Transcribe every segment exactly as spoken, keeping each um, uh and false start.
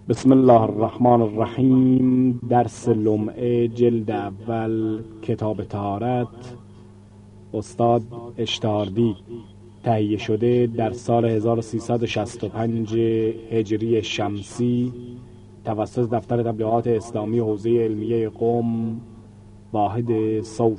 بسم الله الرحمن الرحیم. درس لمعه جلد اول کتاب طهارت، استاد اشتاردی، تهیه شده در سال هزار و سیصد و شصت و پنج هجری شمسی توسط دفتر تبلیغات اسلامی حوزه علمیه قم، واحد صوت.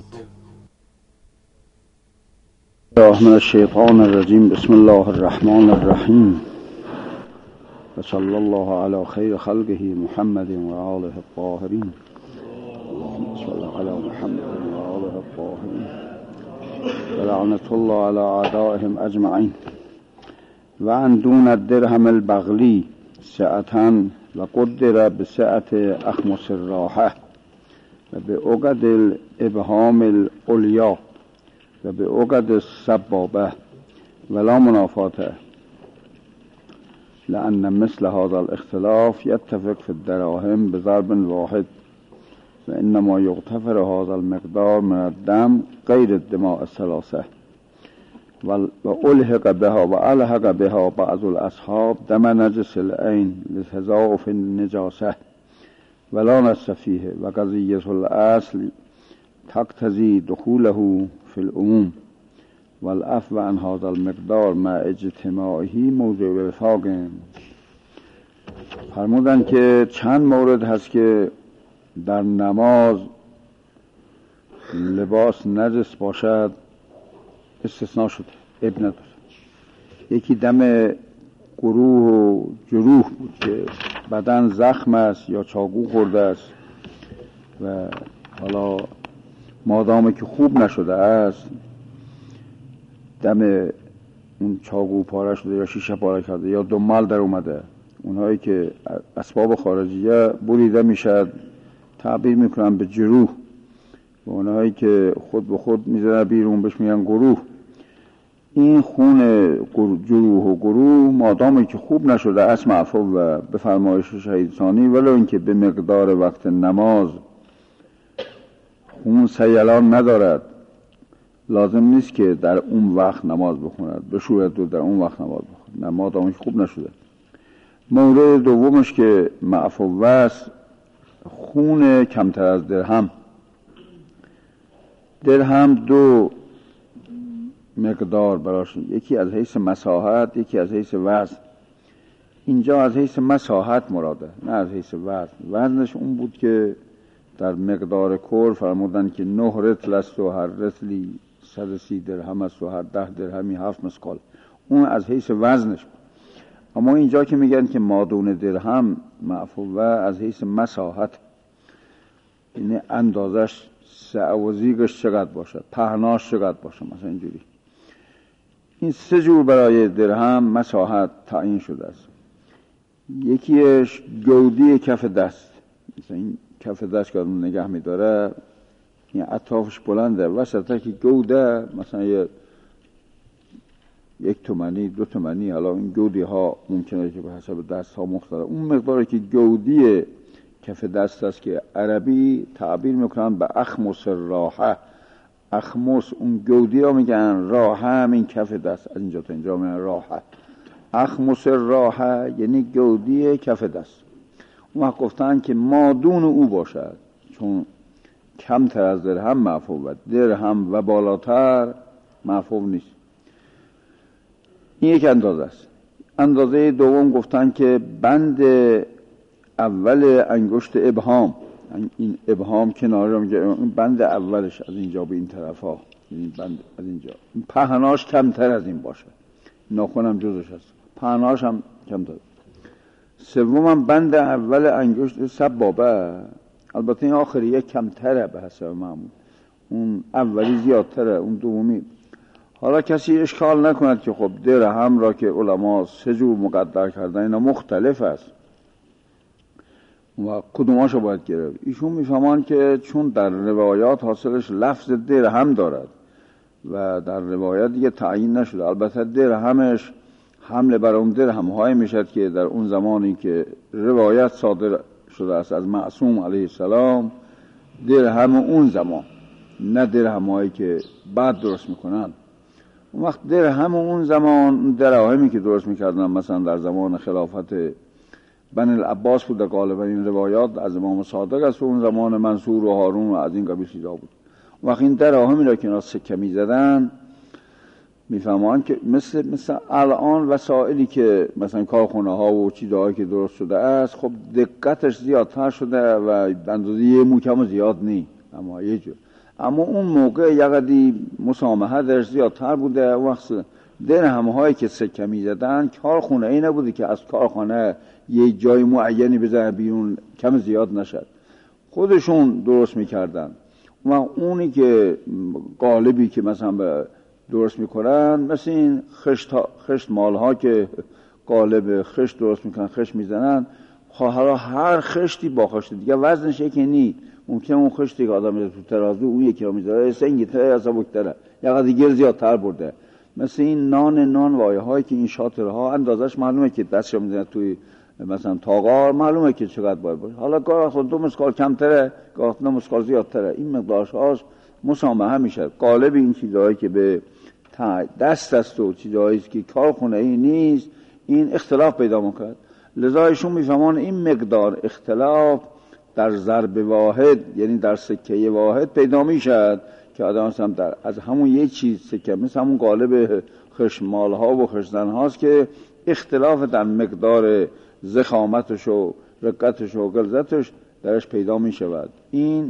الله من الشیطان الرجیم. بسم الله الرحمن الرحیم و صلی الله علی خیر خلقه محمد و آله الطاهرین. اللهم صل علی محمد و آله الطاهرین و لعنة الله علی اعدائهم اجمعین. و ان دون الدرهم البغلی ساعة و قدر بسعة اخمس الراحه و به عقد الابهام العلیا و به عقد السبابه ولا منافاته، لأن مثل هذا الاختلاف يتفق في الدراهم بضرب واحد وإنما يغتفر هذا المقدار من الدم غير الدماء الثلاثة وألحق بها وألحق بها بعض الأصحاب دم نجس العين لتضاعف النجاسة ولا نص فيه وقضية الأصل تقتضي دخوله في العموم والعفو عن هذا المقدار مع اجتماعه موضع وفاق. فرمودن که چند مورد هست که در نماز لباس نجس باشد استثناء شده، اب نداره. یکی دم گروه و جروح بود که بدن زخم است یا چاقو خورده است و حالا مادامی که خوب نشده است، دم اون چاقو پاره شده یا شیشه پاره کرده یا دمل در اومده، اونهایی که اسباب خارجیه بریده میشد تعبیر میکنن به جروح، و اونهایی که خود به خود میزنه بیرون بهش میگن گروه. این خون جروح و گروه مادامی که خوب نشده است معفو و به فرمایش شهید ثانی، ولو اینکه به مقدار وقت نماز خون سیلان ندارد، لازم نیست که در اون وقت نماز بخوند، به صورت در اون وقت نماز بخوند، نماز آمش خوب نشده. مورد دومش که معفو است خون کمتر از درهم. درهم دو مقدار براش، یکی از حیث مساحت، یکی از حیث وزن. اینجا از حیث مساحت مراده، نه از حیث وزن. وزنش اون بود که در مقدار کل فرمودن که نه رطل است و هر رطلی صد و سی درهم است و هر ده درهمی هفت مسقال. اون از حیث وزنش بود. اما اینجا که میگن که مادون درهم معفو از حیث مساحت، یعنی اندازش سعوزیگش چقدر باشد، پهناش چقدر باشد، مثلا اینجوری. این سه جور برای درهم مساحت تعیین شده است. یکیش گودی کف دست، مثلا این کف دست که آدم نگه میداره، این اطرافش بلنده، وسطه که گوده مثلا یه یک تومنی دو تومنی، حالا این گودی ها ممکنه که به حسب دست ها مختلف. اون مقداری که گودی کف دست است که عربی تعبیر میکنن به اخمس راحه. اخمس اون گودی ها میگن، راحه همین کف دست، از اینجا تا اینجا میگن راحه. اخمس راحه یعنی گودی کف دست. اون وقت گفتن که مادون او باشد، چون کمتر از درهم معفو بود، درهم و بالاتر معفو نیست. این یک اندازه است. اندازه دوم گفتن که بند اول انگشت ابهام، این ابهام کنار رو میگه، این بند اولش از اینجا به این طرف ها، این بند از اینجا، این پهناش کمتر از این باشه، ناخن هم جزش هست، پهناش هم کمتر. سوم هم بند اول انگشت سبابه، البته این آخری یک کمتره به حسب معمول، اون اولی زیادتره، اون دومی. حالا کسی اشکال نکند که خب درهم را که علما سه جور مقدر کردن، اینا مختلف است و کدوماشو باید گرفت. ایشون میفهمان که چون در روایات حاصلش لفظ درهم دارد و در روایت دیگه تعیین نشده، البته درهمش حمله بر اون درهم های میشد که در اون زمانی که روایت صادر شده است از معصوم علیه السلام، درهم اون زمان، نه درهم هایی که بعد درست میکنن. اون وقت درهم اون زمان، دراهمی که درست میکردن مثلا در زمان خلافت بن العباس بوده غالبا این روایات از امام صادق است و اون زمان منصور و هارون و از این قبیل چیزا بود. وقت این دراهمی را که اینا سکه میزدن میفهمان که مثل مثل الان وسائلی که مثلا کارخونه ها و چیزهایی که درست شده است خب دقتش زیادتر شده و اندازه یه موکم زیاد نی، اما یه جور. اما اون موقع یقدی مسامحه درش زیادتر بوده. وقت درهم هایی که سکه میزدن کارخونه ای نبوده که از کارخانه یه جای معینی بزنه بیرون کم زیاد نشد، خودشون درست میکردن. و اونی که قالبی که مثلا درست میکنن مثل این خشت, خشت مال ها که قالب خشت درست میکنن، خشت میزنن، حالا هر خشتی با خشت دیگه وزنش یکی نی. ممکنه اون خشتی که آدم میذاره تو ترازو اون یکی رو میذاره سنگی تره یا سبکتره یا دیگه زیادتر برده. مثل این نان نان وایه هایی که این شاطره ها اندازش معلومه که دستش میزنه توی مثلا تاغار معلومه که چقدر باید باشه. حالا گاه خود دو مسکال کمتره گاه دو مسکال زیادتره، این مقدارش هاش مسامحه میشه. قالب این چیزهایی که به دست است و چیزهایی که کارخونه ای نیست این اختلاف پیدا میکنه. لذا ایشون میفهمان این مقدار اختلاف در ضرب واحد یعنی در سکه واحد پیدا میشد که آدم هم در از همون یک چیز سکه مثل همون قالب خشمال ها و خشزن هاست که اختلاف در مقدار ضخامتش و رقتش و غلظتش درش پیدا می شود. این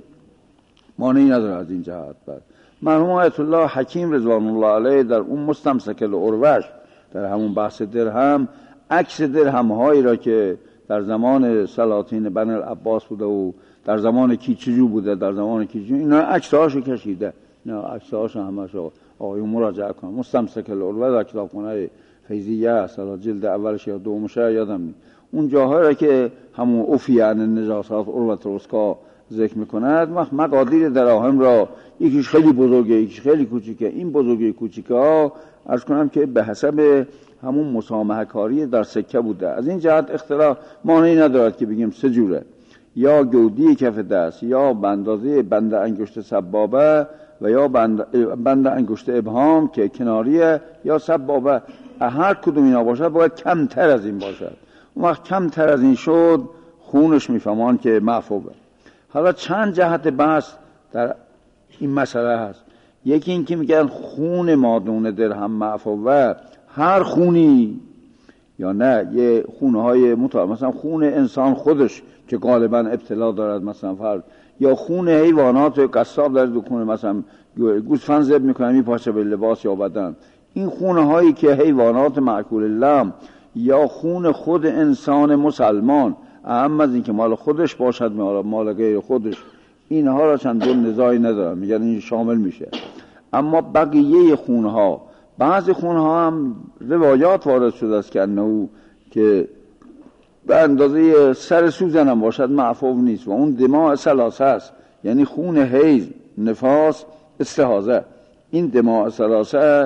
مانعی نداره از این جهت. بعد مرحوم آیت الله حکیم رضوان الله علیه در اون مستمسک الاروش در همون بحث درهم عکس درهم هایی را که در زمان سلاطین بن العباس بوده و در زمان کیچجو بوده در زمان کیچجو اینا عکس هاشو کشیده، اینا عکس هاشو همشو آقایون مراجعه کنن. مستمسک الاروش در کتابخانه فیضیه است، جلد اولش یا دومش یادم نیست. اون جاهایی را که همون افیان نجاسات اروت رسکا ذکر میکند وقت مقادیر دراهم را یکیش خیلی بزرگه یکیش خیلی کوچیکه. این بزرگه کوچیکه ها عرض کنم که به حسب همون مسامحه کاری در سکه بوده. از این جهت اختلاف مانعی ندارد که بگیم سه جوره، یا گودی کف دست یا بندازه بند انگشت سبابه و یا بند, بند انگشت ابهام که کناریه یا سبابه. هر کدوم اینا باشد باید کمتر از این باشد. اون وقت کمتر از این شد خونش میفهمان که معفوه. حالا چند جهت بحث در این مسئله هست. یکی این که میگن خون مادون درهم معفوه هر خونی یا نه یه خونهای متعارف، مثلا خون انسان خودش که غالبا ابتلا دارد مثلا فرض، یا خون حیوانات قصاب در دکون مثلا گوسفند ذبح میکنه میپاشه به لباس یا بدن. این خونه هایی که حیوانات مأکول اللحم یا خون خود انسان مسلمان اهم از این که مال خودش باشد مال غیر خودش، اینها را چند دو نزاعی ندارن، میگن این شامل میشه. اما بقیه خونها بعضی خونها هم روایات وارد شده است که انه که به اندازه سر سوزن هم باشد معفو نیست و اون دماء ثلاثه است، یعنی خون حیض، نفاس، استحاضه. این دماء ثلاثه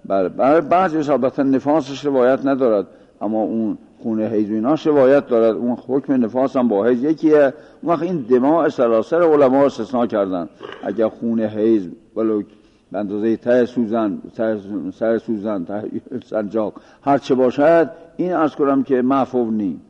بر بعضی البته نفاسش روایت ندارد اما اون خون حیض و ایناش روایت دارد. اون حکم نفاس هم با حیض یکیه. اون وقت این دماء ثلاثه رو علما استثناء کردن. اگر خون حیض ولو به اندازه ته سوزن، سر سوزن، ته سنجاق هر چه باشد این عرض کنم که معفو نی.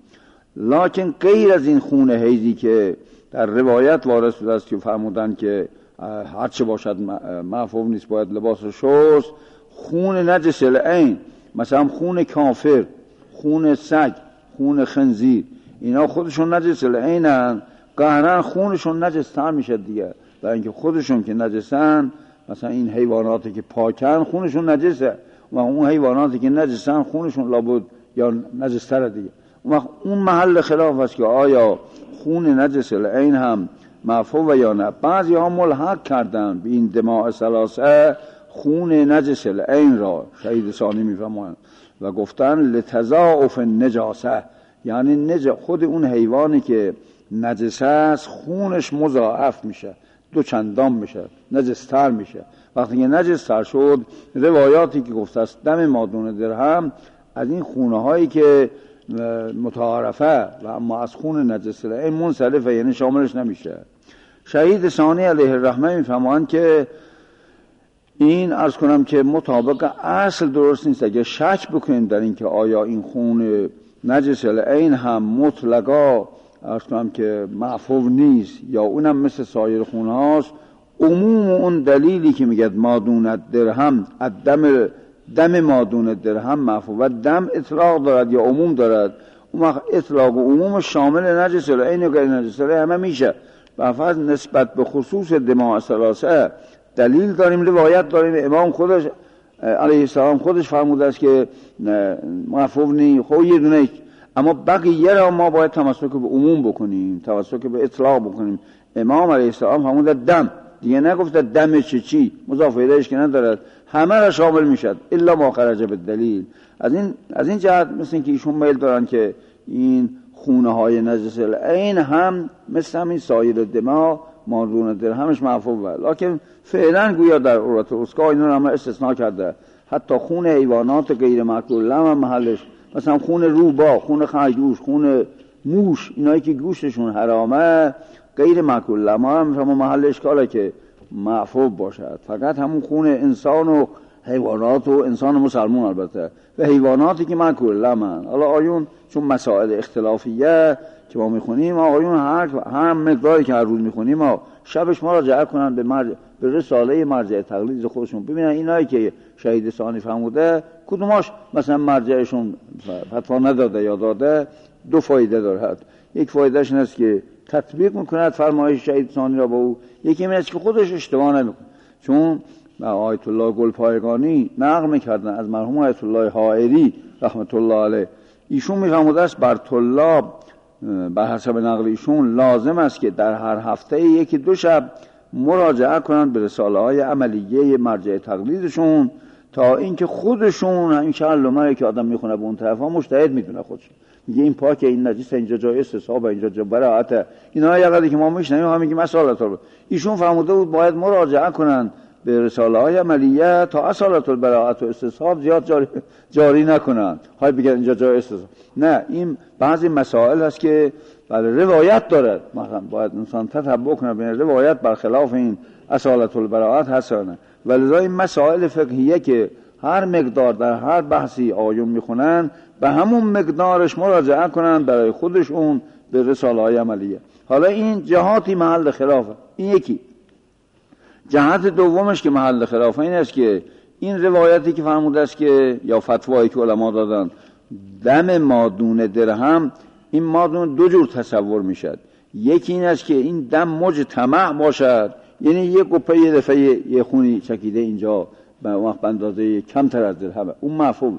لکن غیر از این خون حیضی که در روایت وارد شده است که فرمودن که هر چه باشد معفو نیست باید لباس شست، خون نجس العین مثلا خون کافر، خون سگ، خون خنزیر، اینا خودشون نجس العینن، قهرن خونشون نجس تر میشه دیگه، برای اینکه خودشون که نجسن. مثلا این حیواناتی که پاکن خونشون نجسه و اون حیواناتی که نجسن خونشون لابد یا نجس تره دیگه. اون اون محل خلاف است که آیا خون نجس العین هم معفو یا نه. بعضی ها ملحق کردن به این دماء ثلاثه خون نجس العین را، شهید ثانی میفرمایند و گفتن لتضاعف النجاسه، یعنی نج... خود اون حیوانی که نجس است خونش مضاعف میشه، دو چندان میشه، نجستر میشه. وقتی که نجستر شد روایاتی که گفته است دم مادون درهم از این خونه هایی که متعارفه و اما از خون نجس این منصرفه، یعنی شاملش نمیشه. شهید ثانی علیه الرحمه میفهمند که این عرض کنم که مطابق اصل درست نیست. اگه شک بکنیم در این که آیا این خون نجس العین هم مطلقا عرض کنم که معفو نیست، یا اونم مثل سایر خونه هاست. عموم اون دلیلی که میگه مادون درهم الدم دم مادون درهم معفو و دم اطلاق دارد یا عموم دارد، اون وقت اطلاق و عموم شامل نجس العین و غیر نجس العین همه میشه. و فقط نسبت به خصوص دماء ثلاثه دلیل داریم، روایت داریم. امام خودش علیه السلام خودش فرموده است که معفو نی خب یه دونه، اما بقیه را ما باید تمسک به عموم بکنیم، تمسک به اطلاق بکنیم. امام علیه السلام فرموده دم، دیگه نگفته دم چه چی، مضاف الیهش که ندارد، همه را شامل میشد الا ما خرج بالدلیل. از این از این جهت مثل اینکه ایشون میل دارن که این خونه های نجس العین هم مثل همین سایر دماء مادون درهمش معفو، لکن فعلا گویا در عروة الوثقی اینا هم استثناء کرده. حتی خون حیوانات غیر مأکول لحم محلش، مثلا خون روباه، خون خرگوش، خون موش، اینایی که گوشتشون حرامه غیر مأکول لحم هم محل اشکاله که معفو باشد. فقط همون خون انسان و حیوانات و انسان مسلمان البته و حیواناتی که مأکول لحمن. حالا آیون چون مسائل اختلافیه که ما میخونیم، آیون هر هر مقداری که هر روز میخونیم ما شبش مراجعه کنن به مرجع به رساله مرجع تقلید خودشون، ببینن اینایی که شهید ثانی فرموده کدوماش مثلا مرجعشون فتوا نداده یا داده. دو فایده دارد. یک فایدهش این است که تطبیق میکند فرمایش شهید ثانی را با او، یکی این است که خودش اشتباه نمیکنه. چون آیت الله گلپایگانی نقل میکردن از مرحوم آیت الله حائری رحمت الله علیه، ایشون میفرموده است بر طلاب بر حسب نقل ایشون لازم است که در هر هفته یکی دو شب مراجعه کنند به رساله های عملیه مرجع تقلیدشون، تا اینکه خودشون این شعر که آدم میخونه به اون طرف ها مجتهد میدونه خودشون، میگه این پاکه، این نجیسه، اینجا جای استصحاب، اینجا جای براعته. اینا یقدری که ما میشنیم هم میگیم اصالت البراءه. ایشون فرموده بود باید مراجعه کنند به رساله های عملیه تا اصالت البراءه و استصحاب زیاد جاری, جاری نکنند، های بگن اینجا جای استصحاب. نه، این بعضی مسائل هست که بله روایت دارد، مثلا باید انسان تتبع کنه بین روایت برخلاف این اصالت البراءه هستانه. ولذا این مسائل فقهیه که هر مقدار در هر بحثی آیون میخونن به همون مقدارش مراجعه کنن برای خودشون به رساله های عملیه. حالا این جهاتی محل خلافه. این یکی. جهت دومش که محل خلافه این است که این روایتی که فرموده است که یا فتوایی که علما دادن دم مادون درهم، این مادون دو جور تصور میشد. یکی این است که این دم مجتمع باشد، یعنی یک گوپه یه دفعه یه خونی چکیده اینجا به وقت اندازه کمتر از درهم، اون معفوه.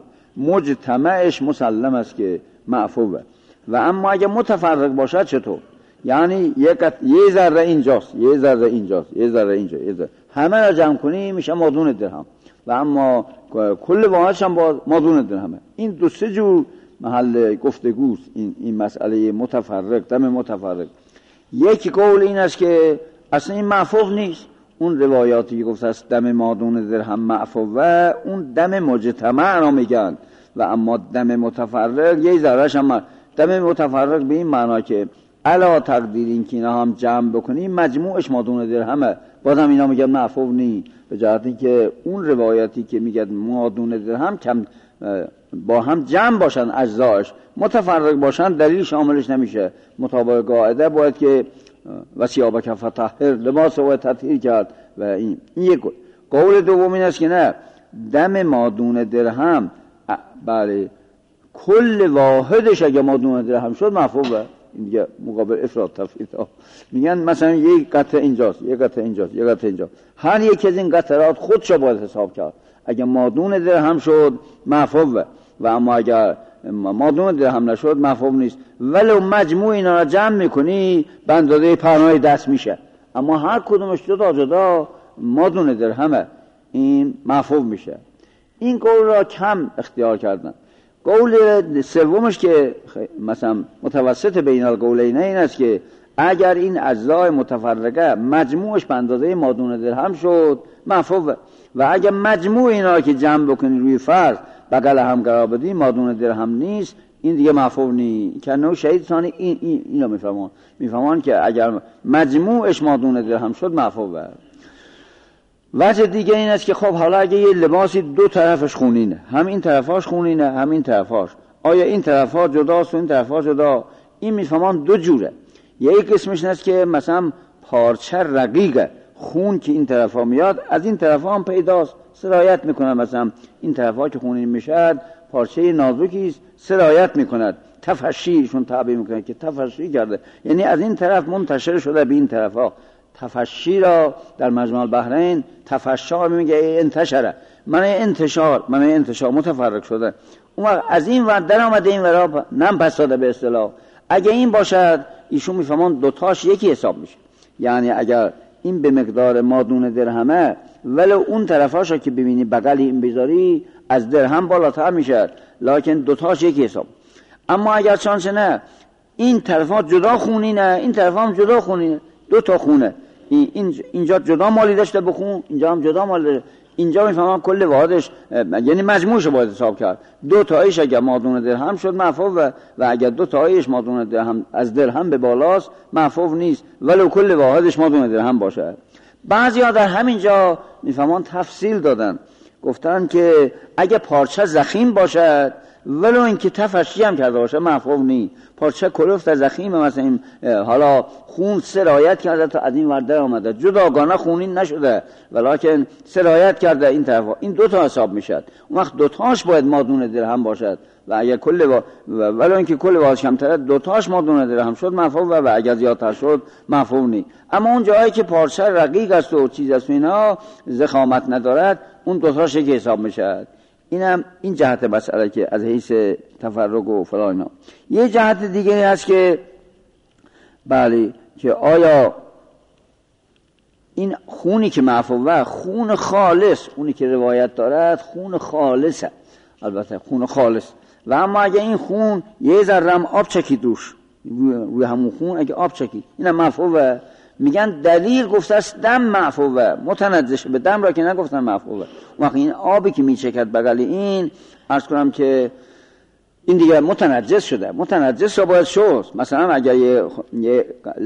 مجتمعش مسلم است که معفوه. و اما اگه متفرق باشد چطور؟ یعنی یک یه ذره اینجاست، یه ذره اینجاست، یه ذره اینجا، یه ذره، همه را جمع کنی میشه مادون درهم، و اما کل واحدش هم با مادون درهمه. این دو سه جور محل گفتگوست این این مسئله متفرق، دم متفرق. یک قول این است که اصلا این معفو نیست، اون روایاتی که گفته است دم مادون درهم معفو و اون دم مجتمع را میگن، و اما دم متفرق یه ذرهش هم دم متفرق به این معنا که علا تقدیر این که اینا هم جمع بکنیم مجموعش مادون درهمه، بازم اینا میگن معفو نی، به جهتی که اون روایتی که میگن مادون درهم کم با هم جمع باشن اجزاش، متفرق باشن دلیل شاملش نمیشه. مطابق قاعده باید که وسیابک فطهر، لباس رو تطهیر کرد. و این این یک قول دوم این است که نه، دم مادون درهم بله کل واحدش اگه مادون درهم شد معفوه. این دیگه مقابل افراد تفرید ها میگن مثلا یک قطعه اینجاست، یک قطعه اینجاست، یک قطعه اینجاست، هر یک از این قطعات خودش باید حساب کرد. اگه مادون درهم شد معفوه، و اما اگر مادون درهم نشد معفو نیست. ولو مجموع اینا را جمع میکنی به اندازه پهنای دست میشه، اما هر کدومش جدا جدا مادون درهمه، این معفو میشه. این قول را کم اختیار کردن. قول سومش که مثلا متوسط بین القولین این است که اگر این اجزای متفرقه مجموعش به اندازه مادون درهم شد معفو، و اگر مجموع اینا که جمع بکنی روی فرض بغل هم قرار بدی مادون درهم نیست، این دیگه معفو نی. که نو شهید ثانی این این اینو میفهمن میفهمن که اگر مجموعش مادون درهم شد معفو. وجه دیگه این است که خب حالا اگه یه لباسی دو طرفش خونینه، هم این طرفاش خونینه هم این طرفاش، آیا این طرف ها جداست و این طرف ها جدا؟ این میفهمان دو جوره. یک قسمش است که مثلا پارچه رقیقه، خون که این طرف ها میاد از این طرف ها هم پیداست، سرایت میکنه. مثلا این طرف ها که خونین میشد پارچه نازکی است، سرایت میکند. تفشیشون تعبیر میکنه که تفشی کرده، یعنی از این طرف منتشر شده به این طرف ها. تفشی را در مجمع البحرین تفشا میگه انتشره، من انتشار، من انتشار متفرق شده. اون وقت از این ور در آمده این ورا نم پس داده به اصطلاح. اگه این باشد ایشون میفهمان دوتاش یکی حساب میشه. یعنی اگر این به مقدار مادون درهمه ولی اون طرفاشو که ببینی بغل این بذاری از درهم بالاتر میشه، لکن دوتاش یکی حساب. اما اگر چانچه نه این طرفا جدا خونی نه، این طرفا هم جدا خونی، دو تا خونه، این اینجا جدا مالی داشته بخون، اینجا هم جدا مالی داشته. اینجا میفهمم کل واحدش یعنی مجموعش باید حساب کرد. دو تایش اگر مادون درهم شد معفو و, و اگر دو تایش مادون درهم از درهم به بالاست معفو نیست، ولو کل واحدش مادون درهم باشه. بعضیا در همین جا میفهمن تفصیل دادن، گفتن که اگه پارچه زخیم باشد ولو اینکه تفشی هم کرده باشه معفو نیست. پارچه کلفت زخیم مثلا حالا خون سرایت کرده تا از این ورده آمده، جداگانه خونین نشده ولیکن سرایت کرده این طرفا، این دو تا حساب میشد. اون وقت دو تاش باید مادون درهم باشد و اگر کل و... ولو اینکه کل واحدش کمتره دو تاش مادون درهم شد معفو و, و اگر زیادتر شد معفو نیست. اما اون جایی که پارچه رقیق است و چیز است و اینا ضخامت ندارد اون دو تاش یک حساب میشد. اینم این جهت مسئله که از حیث تفرق و فلان اینا. یه جهت دیگه هست که بله که آیا این خونی که معفوه خون خالص، اونی که روایت دارد خون خالصه، البته خون خالص، و اما اگه این خون یه ذره آب چکید روش روی همون خون اگه آب چکید اینم معفوه. میگن دلیل گفته است دم معفوه، متنجس به دم را که نگفتن معفوه. وقتی این آبی که میچکد بغل این عرض کنم که این دیگه متنجس شده، متنجس را باید شست. مثلا اگر یه, یه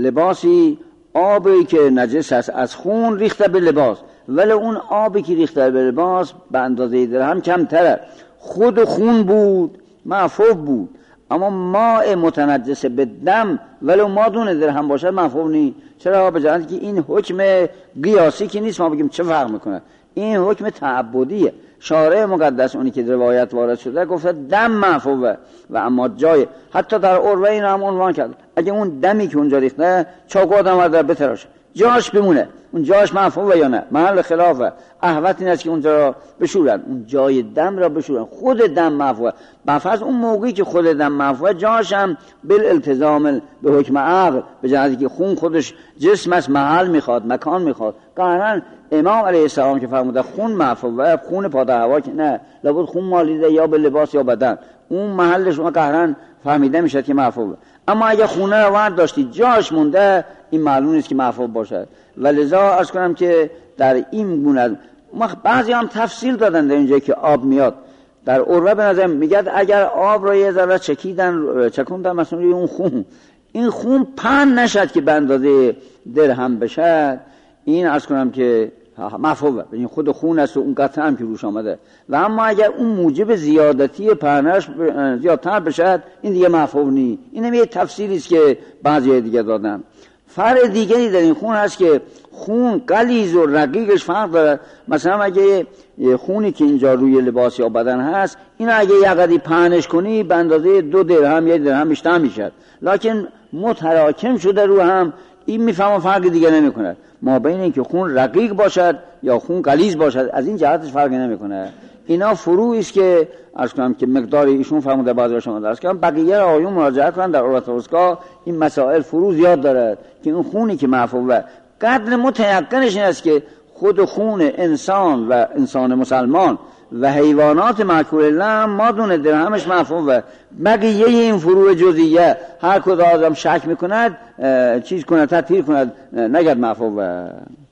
لباسی آبی که نجس است از خون ریخته به لباس، ولی اون آبی که ریخته به لباس به اندازه درهم کمتره، خود خون بود معفو بود، اما ماء متنجس به دم ولو مادون درهم باشد معفو نیست. چرا؟ به جهت که این حکم قیاسی که نیست ما بگیم چه فرق میکنه، این حکم تعبدیه. شارع مقدس اونی که روایت وارد شده گفته دم معفوه و اما جای حتی در عروه این هم عنوان کرد اگه اون دمی که اونجا ریخته چاقو آدم ورده بتراشه جاش بمونه، اون جاش معفوه یا نه، محل خلافه. احوط این است که اونجا را بشورن، اون جای دم را بشورن، خود دم معفوه. بفرض اون موقعی که خود دم معفوه جاش هم بالالتزام به حکم عقل، به جهتی که خون خودش جسم است، محل میخواد، مکان میخواد. قهرن امام علیه السلام که فرموده خون معفوه، خون پاده هوا که نه، لابد خون مالیده یا به لباس یا بدن، اون محلش اون قهرن فهمیده میشه که معفوه. اما اگه خونه رو ورد داشتی جاش مونده این معلوم نیست که معفوه باشد. ولذا عرض کنم که در این گونه بعضی هم تفصیل دادن در اینجا که آب میاد در عروه به نظر میگد اگر آب را یه ذره چکیدن چکوندن مثلا روی اون خون، این خون پهن نشد که به اندازه درهم بشد، این عرض کنم که معفوه، این خود خون است و اون قطعه هم که روش آمده. و اما اگر اون موجب زیادتی پهنش زیادتر بشد این دیگه معفوه نیست. اینم یه تفسیری است که بعضی دیگه دادن. فرق دیگری در این خون هست که خون غلیظ و رقیقش فرق داره. مثلا اگه خونی که اینجا روی لباس یا بدن هست این اگه یه قدری پهنش کنی به اندازه دو درهم یک درهم بیشتر میشه، لکن متراکم شده رو هم، این میفهمم فرق دیگه نمیکنه ما بین اینکه خون رقیق باشد یا خون غلیظ باشد، از این جهتش فرقی نمیکنه. اینا فروعی است که عرض کنم که مقدار ایشون فرموده بعضی شما درس کردن، بقیه را آیون مراجعه کنن در عروة الوثقی. این مسائل فروع زیاد داره که اون خونی که معفوه قدر متیقنش این است که خود خون انسان و انسان مسلمان و حیوانات مأکول لحم مادون درهمش معفوه. بقیه این فروع جزئیه هر کدام آدم شک میکند چیز کند تطهیر کند نگد معفوه.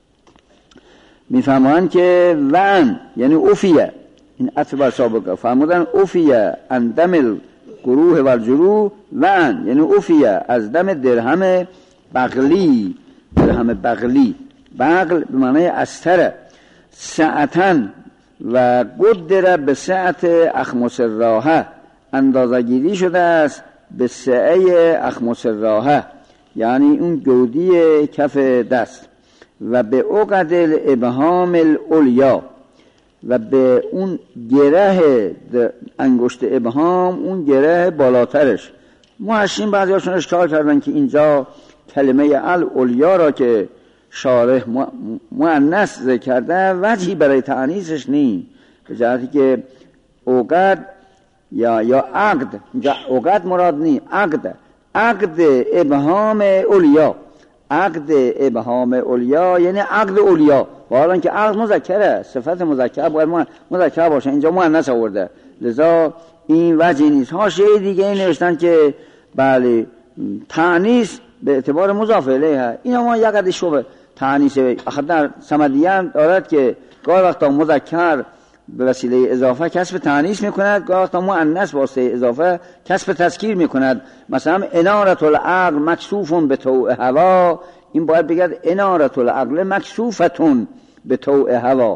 میفهمند که ون یعنی اوفیه، این عطف بر سابقه فرمودن اوفیه ان دم الگروه و الجروح ون یعنی اوفیه از دم درهم بغلی، درهم بغلی، بغل به معنی استره، ساعتن و قدر به ساعت اخمس راحه اندازه‌گیری شده است به سعه اخمص الراحه، یعنی اون گودی کف دست، و به عقد الابهام العلیا، و به اون گره انگشت ابهام، اون گره بالاترش. محشین بعضی هاشون اشکال کردن که اینجا کلمه العلیا را که شارح مؤنث ذکر کرده وجهی برای تأنیثش نیست، به جهتی که عقد یا یا عقد، اینجا عقد مراد نیست، عقد عقد ابهام علیا، عقد ابهام علیا یعنی عقد علیا، حالا که عقد مذکره، صفت مذکر باید مذکر باشه، اینجا مؤنث آورده، لذا این وجه نیست. حاشیه دیگه این نوشتن که بله تأنیث به اعتبار مضاف الیه، اینا ما یک قدر شبه تأنیث آخر در صمدیه هم دارد که گاهی وقتا مذکر به وسیله اضافه کسب تأنیث میکند، گاهی وقتا مؤنث واسطه اضافه کسب تذکیر میکند. مثلا انارة العقل مکسوف به طوع هوا، این باید بگید انارة العقل مکسوفتون به طوع هوا،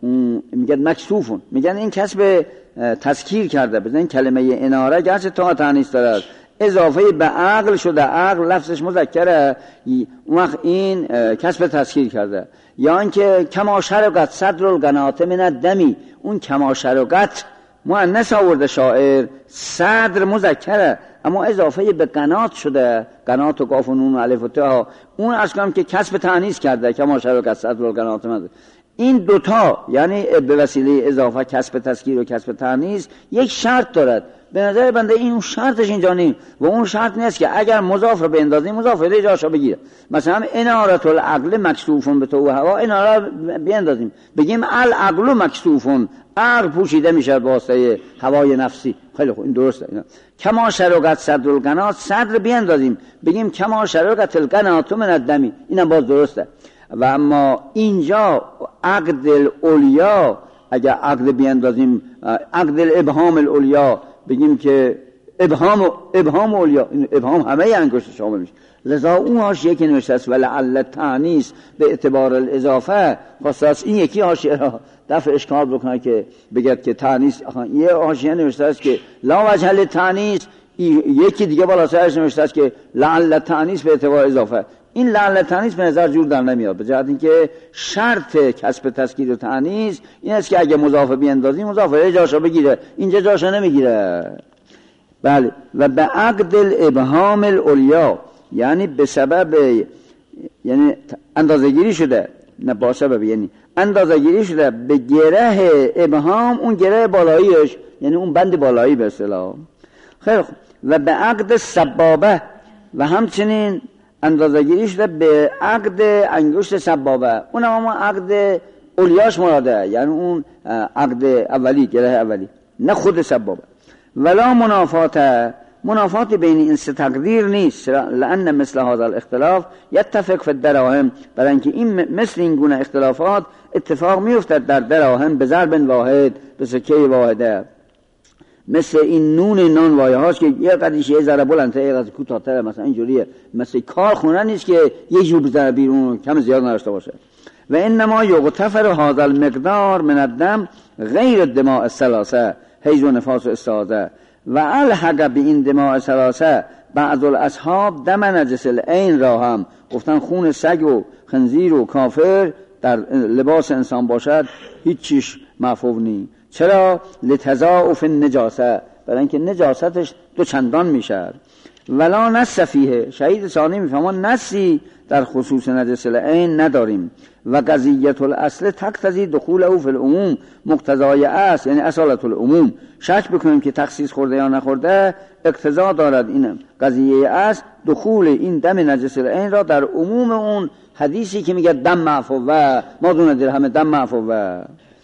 میگن مکسوفون، میگن این کسب تذکیر کرده، بزنین کلمه اناره گرچه تا تأنیث دارد اضافه به عقل شده، عقل لفظش مذکره، اون وقت این کسب تذکیر کرده. یا اینکه کما شرقت صدر القنات من الدمی، اون کما شرقت مؤنث آورده شاعر، صدر مذکره اما اضافه به قنات شده، قنات و قاف و نون و الف و ت، اون اصلا که کسب تأنیث کرده کما شرقت صدر القنات من. این دوتا یعنی به وسیله اضافه کسب تذکیر و کسب تأنیث یک شرط دارد. به نظر بنده این شرطش اینجا نیست و اون شرط نیست که اگر مضاف رو بندازیم مضاف الیه جاشو بگیره. مثلا انارة العقل مکسوفون به طوع هوا، اناره بیندازیم بگیم العقل مکسوفون، عقل پوشیده میشه با واسطه هوای نفسی، خیلی خوب این درسته. اینا کما شرقت صدر القنات، صدر بیندازیم بگیم کما شرقت القنات من الدمی، اینم باز درسته. و اما اینجا عقد العلیا اگر عقد بیندازیم، عقد الابهام العلیا بگیم که ابهام ابهام علیا، این ابهام همه انگشت شامل میشه، لذا اون حاشیه که نوشته است ولعل التأنیث به اعتبار الاضافه، خاصه این یکی حاشیه را دفع اشکال بکنه که بگید که تأنیث، یه حاشیه نوشته است که لا وجه للتأنیث، یکی دیگه بالا سرش نوشته است که لعل التأنیث به اعتبار اضافه. این لعل التأنیث به نظر جور در نمیاد، به جهت اینکه شرط کسب تذکیر و تأنیث این است که اگه مضاف بیندازیم مضاف الیه جاشو بگیره، اینجا جاشو نمیگیره. بله و به عقد الابهام العلیا یعنی به سبب، یعنی اندازه‌گیری شده، نه با سبب، یعنی اندازه‌گیری شده به گره ابهام، اون گره بالاییش یعنی اون بند بالایی به اصطلاح. خیلی خوب. و به عقد سبابه و همچنین اندازه‌گیری شده به عقد انگشت سبابه، اون هم عقد اولیاش مراده، یعنی اون عقد اولی، گره اولی، نه خود سبابه. ولا منافات، منافات بین این سه تقدیر نیست، لأن مثل هذا الاختلاف يتفق في الدراهم، برای اینکه این مثل این گونه اختلافات اتفاق میافتد در دراهم به ضرب واحد، به سکه واحده. مثل این نون نان وایه هاست که یه قدیش یه ذره بلنده یه قدیش کوتاه‌تره، مثلا اینجوریه، مثل کارخونه نیست که یه جور بزنه بیرون کم زیاد نداشته باشه. و انما یغتفر هذا المقدار من الدم غیر الدماء الثلاثه حیض و نفاس و استحاضه، و الحق به این دماء ثلاثه بعض الاصحاب دم نجس العین را هم گفتن خون سگ و خنزیر و کافر در لباس انسان باشد هیچ چیش معفو نی. چرا؟ لتضاعف النجاسه، برای اینکه نجاستش دو چندان میشه. ولا نص فیه، شهید ثانی میفهمان نصی در خصوص نجس العین نداریم. و قضیت الاصل تقتضی دخول او فی العموم، مقتضای اصل یعنی اصالت العموم. شک بکنیم که تخصیص خورده یا نخورده، اقتضا دارد این قضیه اصل دخول این دم نجس العین را در عموم اون حدیثی که میگه دم معفو و ما دون درهم دم معفو و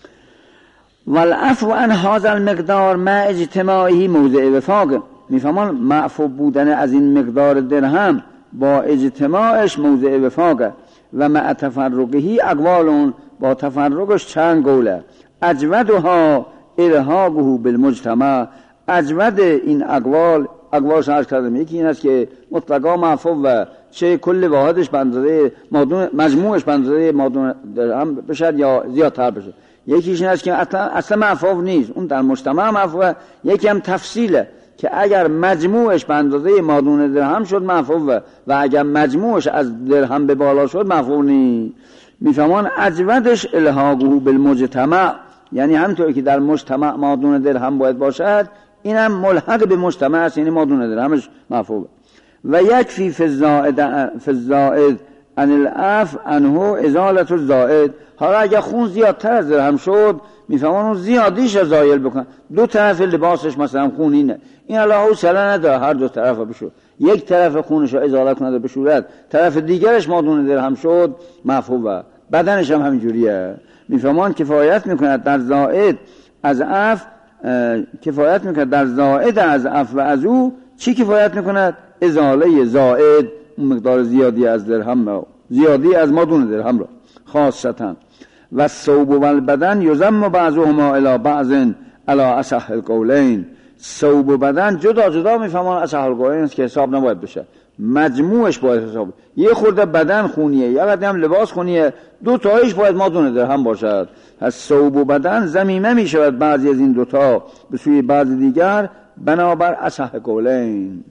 والعفو عن هذا المقدار مع اجتماعه موضع وفاق. میفهمان معفو بودن از این مقدار درهم با اجتماعش موضع وفاقه. و مع تفرقه اقوالون، با تفرقش چند قوله. اجودها الحاقه بالمجتمع، اجود این اقوال، اقوالش عرض کردم یکی این است که مطلقا معفو و چه کل واحدش بندازه مادون، مجموعش بندازه مادون درهم بشد یا زیادتر بشه. یکیش این است که اصلا, اصلا معفو نیست، اون در مجتمع معفوه. یکی هم تفصیله، که اگر مجموعش به اندازه مادون درهم شد معفوه و اگر مجموعش از درهم به بالا شد معفوه نی. میفهمان اجودش الحاقه بالمجتمع، یعنی همطور که در مجتمع مادون درهم باید باشد اینم ملحق به مجتمع است، یعنی مادون درهمش معفوه. و یکفی فی الزائد فی الزائد ان العفو عنه ازالت الزائد. حالا اگر خون زیادتر از درهم شد میفهمان اون زیادیش رو زایل بکن. دو طرف لباسش مثلا خونینه، این الله حوصله نداره هر دو طرف بشور، یک طرف خونش رو ازاله کنه بشورد، طرف دیگرش مادون درهم شد معفوه. بدنش هم همینجوریه. میفهمان کفایت میکند در زائد از عفو، کفایت میکند در زائد از عفو و از او چی کفایت میکند؟ ازاله زائد، مقدار زیادی از درهم را، زیادی از مادون درهم را خاصتا. و ثوب و البدن یضم بعضهما الی بعض الی اصح القولین. ثوب و بدن جدا جدا میفهمان اصح القولین که حساب نباید بشه، مجموعش باید حساب. یه خورده بدن خونیه، یا قدر هم لباس خونیه، دو تایش باید مادون درهم باشد. از ثوب و بدن زمیمه میشود بعضی از این دوتا به سوی بعض دیگر بنابر اصح قولین.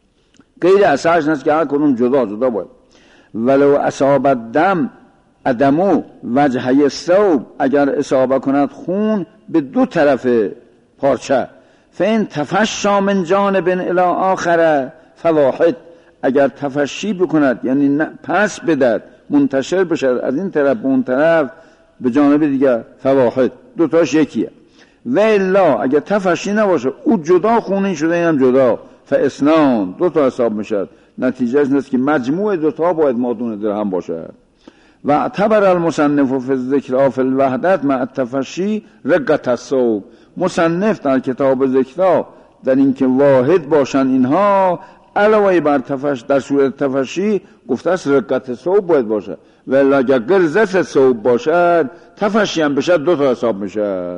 غیر اصحش نیست که هر کنون جدا جدا باید. ولو اصاب دم ادمو وجهه ثوب، اگر اصابه کند خون به دو طرف پارچه، فین تفشا من جانب الی آخر فواحد، اگر تفشی بکند یعنی پس بدد منتشر بشد از این طرف به اون طرف به جانب دیگر فواحد، دو تاش یکیه. و الا اگر تفشی نباشه او جدا خونین شده اینم جدا فاسنان، دو تا حساب میشد. نتیجه است که مجموع دو تا باید مادون درهم باشه. و اعتبر المصنف فی الذکر فی الوحدت مع التفشی رقت الثوب. مصنف در کتاب ذکر در این که واحد باشن اینها علاوه بر تفش در صورت تفشی گفته است رقت ثوب باید باشه، ولی اگر غلظت ثوب باشد تفشی هم بشه دو تا حساب میشه.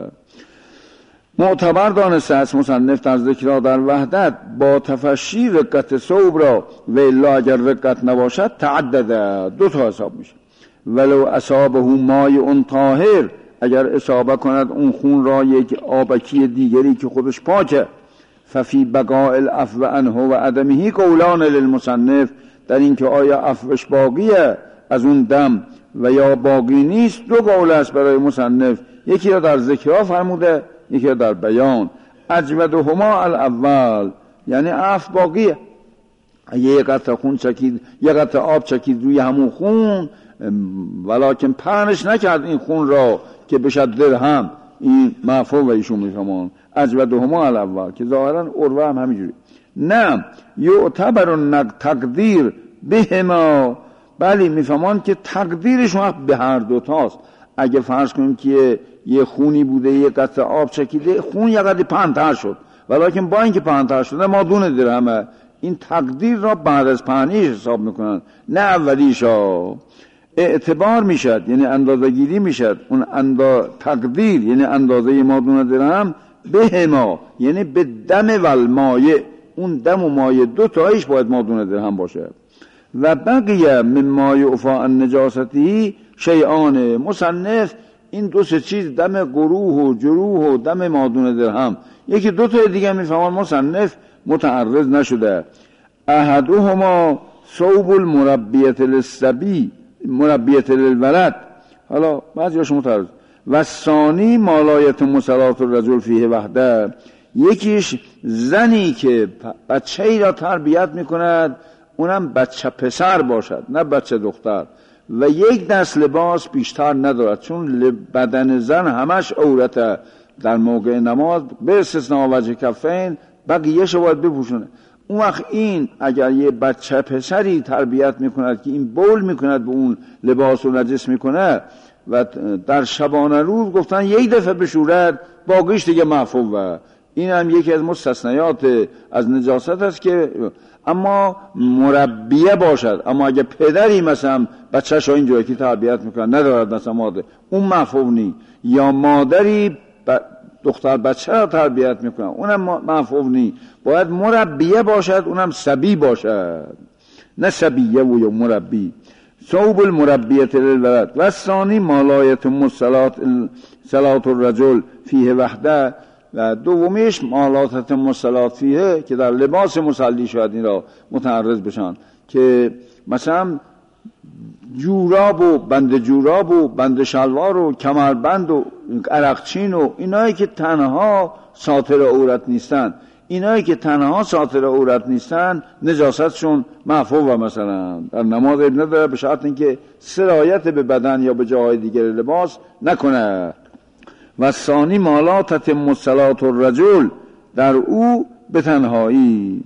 معتبر دانسته است مصنف در ذکر در وحدت با تفشی رقت ثوب را، ولی اگر رقت نباشد تعدد دو تا حساب میشه. ولو اصابه ماء طاهر، اگر اصابه کند اون خون را یک آبکی دیگری که خودش پاکه، ففی بقاء العفو عنه و عدمه قولان للمصنف، در این که آیا عفوش باقیه از اون دم و یا باقی نیست دو قول است برای مصنف، یکی را در ذکر فرموده یکی را در بیان. اجودهما الاول، یعنی عفو باقیه. یک قطره خون چکید، یک قطره آب چکید روی همون خون، ولکن پهنش نکرد این خون را که بشد درهم، این معفو و ایشون میفهمان اجودهما الاول، که ظاهرا عروه هم همینجوری. نه یعتبر تقدیر بهما، بلی میفهمان که تقدیرش وقت به هر دوتاست. اگه فرض کنیم که یه خونی بوده یه قطره آب چکیده، خون یه قدری پهن‌تر شد، ولکن با اینکه پهن‌تر شده مادون درهمه، این تقدیر را بعد از پهنیش حساب میکنن نه اولیشا. اعتبار میشد یعنی اندازه گیری میشد اون اندا تقدیر یعنی اندازه مادون درهم به ما یعنی به دم و المایه، اون دم و مایه دو تایش باید مادون درهم باشه. و بقیه من ما یعفا عن نجاستی شیئان، مصنف این دو سه چیز دم گروه و جروح و دم مادون درهم، یکی دو تا دیگه میفهمان مصنف متعرض نشده. احدهما ثوب المربیت للصبی مربیت للولد، حالا بعضی‌هاش متعرض. و ثانی مالایت مصلات الرجل فیه وحده، یکیش زنی که بچه‌ای را تربیت میکند اونم بچه پسر باشد نه بچه دختر، و یک دست لباس بیشتر ندارد، چون بدن زن همش عورته در موقع نماز به استثناء وجه کفین، بقیه‌شو باید بپوشونه. اون وقت این اگر یه بچه پسری تربیت میکند که این بول میکند به اون لباس رو نجس میکنه و در شبانه روز گفتن یک دفعه بشورد باقیش دیگه معفوه، این هم یکی از مستثنیات از نجاست است که اما مربیه باشد. اما اگه پدری مثلا بچه‌ش رو اینجوری که تربیت میکنه ندارد مثلا ماده، اون معفو نی، یا مادری ب... دختر بچه را تربیت میکنه اونم معفو نی، باید مربیه باشد، اونم صبی باشد نه صبیه و یا مربی. ثوب المربیت للولد. و ثانی مالایت مصلات صلات الرجل فیه وحده، و دومیش مالاتت مسلات فیه که در لباس مسلی شاید این را متعرض بشن که مثلا جوراب و بند جوراب و بند شلوار و کمربند و عرقچین و اینایی که تنها ساتر عورت نیستن اینایی که تنها ساتر عورت نیستن نجاستشون معفو مثلا در نماز عیب نداره به شرط اینکه سرایت به بدن یا به جاهای دیگر لباس نکنه. و ثانی مالاتت مسلات الرجل در او به تنهایی.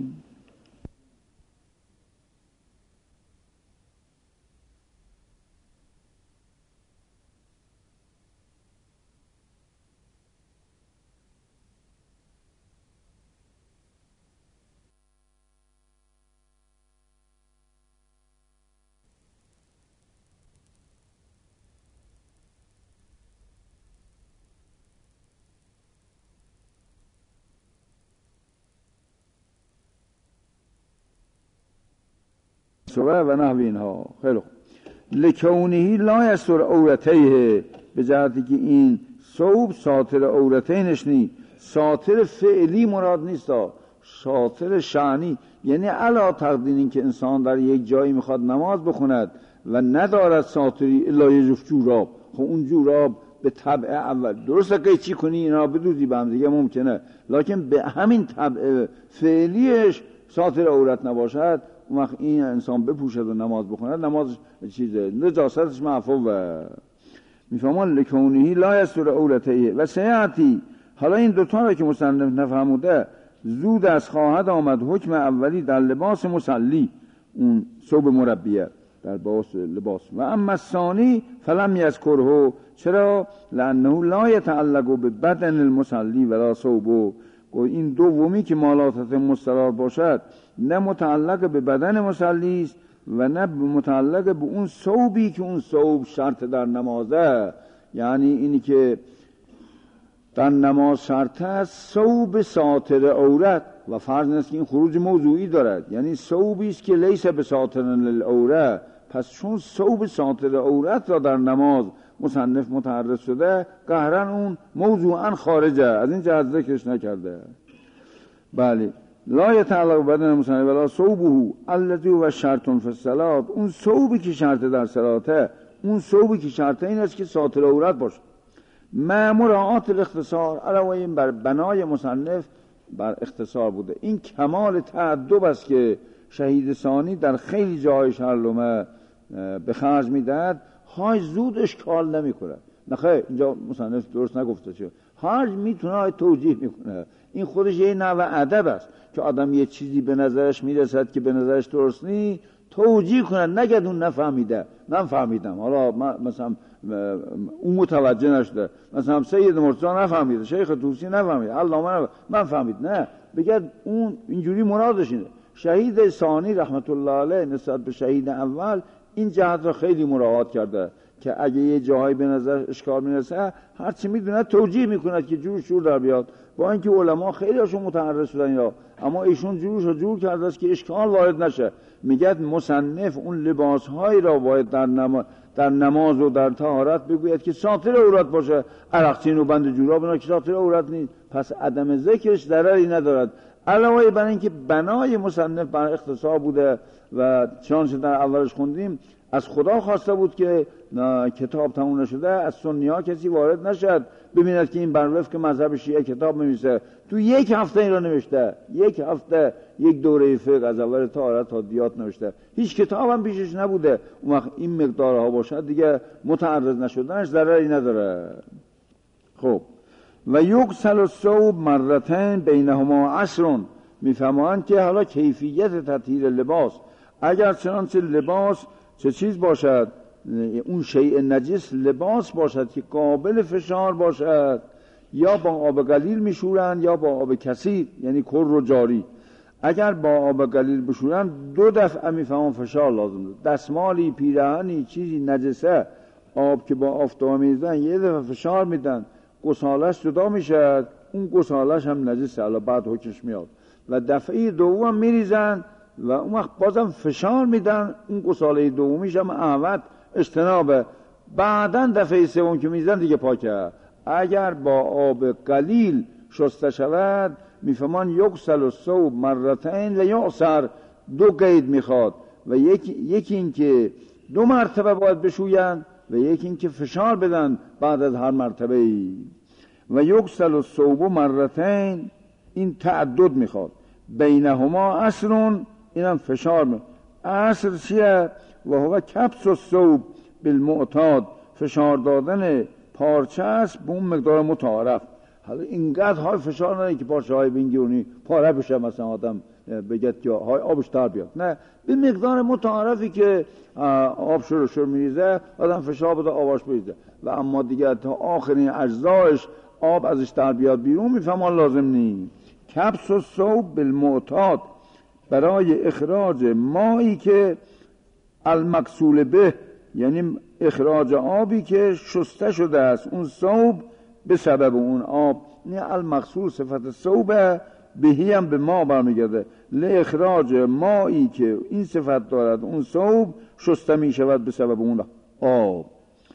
و نحو اینها. خیلی خوب. لکونهی لا یستر عورتیه به جهتی که این ثوب ساتر عورتینش نی، ساتر فعلی مراد نیست، ساتر شأنی، یعنی علا تقدیر این که انسان در یک جایی میخواد نماز بخوند و ندارد ساتری الا یه جفت جوراب. خب اون جوراب به طبع اول درسته که چی کنی اینا بدوزی به هم دیگه ممکنه، لکن به همین طبع فعلیش ساتر عورت نباشد اون وقت این انسان بپوشد و نماز بخوند نماز چیزه نجاستش معفوه. میفهمان لکونهی لا یستر عورتیه و سیعتی. حالا این دوتا را که مصنف نفهموده زود از خواهد آمد حکم اولی در لباس مسلی، اون ثوب مربیه در باس لباس. و اما الثانی فلم یذکره، چرا؟ لانه لا یتعلق به بدن المصلی ولا ثوبه. این دومی که مالاتت مسترار باشد نه متعلق به بدن مصلی است و نه متعلق به اون ثوبی که اون ثوب شرط در نمازه. یعنی اینی که در نماز شرط است ثوب ساتر عورت و فرض نیست که این خروج موضوعی دارد، یعنی ثوبی است که لیس به ساتر للعورت. پس چون ثوب ساتر عورت را در نماز مصنف متعرض شده قهرن اون موضوعا خارجه، از این جهت ذکرش نکرده. بله لا یتعلق بدن مصنف ولا ثوبه الذی هو شرط فی الصلاة. اون ثوبی که شرط در صلاته، اون ثوبی که شرط این است که ساتر عورت باشه. ما مراعات الاختصار، علاوه این بر بنای مصنف بر اختصار بوده. این کمال تعدب است که شهید ثانی در خیلی جای شرلومه به خرج میدهد. های زود اشکال نمی کنه، نخیر اینجا مصنف درست نگفته چه هر میتونه توجیه میکنه. این خودش یه نوع ادب است که آدم یه چیزی به نظرش میرسد که به نظرش درست نی توجیه کنه، نگه اون نفهمیده من فهمیدم، حالا مثلا اون متوجه نشده، مثلا سید مرتضی نفهمیده، شیخ طوسی نفهمیده، علامه من فهمید، نه بگه اون اینجوری مرادش اینه. شهید ثانی رحمت الله علیه نسبت به شهید اول این جهت را خیلی مراعات کرده که اگه یه جاهایی به نظر اشکال میرسه هرچی میدونه توجیه میکنه که جور شور در بیاد. با اینکه علما خیلی هاشون متعرض شدن یا اما ایشون جورش رو جور کرده است که اشکال وارد نشه. میگه مصنف اون لباسهایی را باید در نماز در نماز و در طهارت بگوید که ساتر عورت باشه، عرقچین و بند جوراب اینا که ساتر عورت نیست، پس عدم ذکرش ضرری ندارد. علاوه بر اینکه بنای مصنف بر اختصار بوده و چنانچه در اولش خوندیم از خدا خواسته بود که کتاب تموم نشده از سنی ها کسی وارد نشد ببیند که این بر وفق مذهب شیعه کتاب می‌نویسه. تو یک هفته این را نوشته، یک هفته یک دوره فقه از اول طهارت تا دیات نوشته، هیچ کتاب هم پیشش نبوده. اون وقت این مقدارها باشد دیگه متعرض نشدنش ضرری نداره. خب و یغسل الثوب مرتين بینهما عشر. میفهمند که حالا کیفیت تطهیر لباس اگر چنانچه لباس چه چیز باشد، اون شیء نجس لباس باشد که قابل فشار باشد، یا با آب قلیل میشورند یا با آب کثیر یعنی کر و جاری. اگر با آب قلیل بشورند دو دفعه میفهمن فشار لازم داره. دستمالی، پیراهنی، چیزی نجسه آب که با آفتاب میزنن یه دفعه فشار میدن گسالش جدا میشه، اون گسالش هم نجسه، حالا بعد حکمش میاد. و دفعه دوم میریزن و اون وقت بازم فشار میدن، اون گساله دومیش هم احوت اجتنابه. بعدن دفعه سوم که میزن دیگه پاکه. اگر با آب قلیل شسته شود، میفهمان یغسل الثوب مرتین و یعصر، دو قید میخواد و یکی یکی این که دو مرتبه باید بشویند و یکی این که فشار بدن بعد از هر مرتبه ای. و یغسل الثوب مرتین، این تعدد میخواد. بینهما عصرون، اینم فشار میخواد. عصر چیه؟ و هو کبس الثوب بالمعتاد، فشار دادن پارچه است به اون مقدار متعارف. حالا اینقدر های فشار نداره که پارچه های بینگیونی پاره بشه، مثلا آدم بگید که های آبش تر بیاد، نه، به مقدار متعارفی که آب شروع شروع میریزه آدم فشار بده آبش بریزه. و اما دیگه تا آخرین اجزایش آب ازش تر بیاد بیرون میفهمان لازم نیست. کبس الثوب بالمعتاد، برای اخراج مایی که المغسول به، یعنی اخراج آبی که شسته شده است اون ثوب به سبب اون آب. نه المغسول صفت ثوب بهی هم به ما برمیگرده، لاخراج مایی که این صفت دارد اون ثوب شسته می شود به سبب اون آب.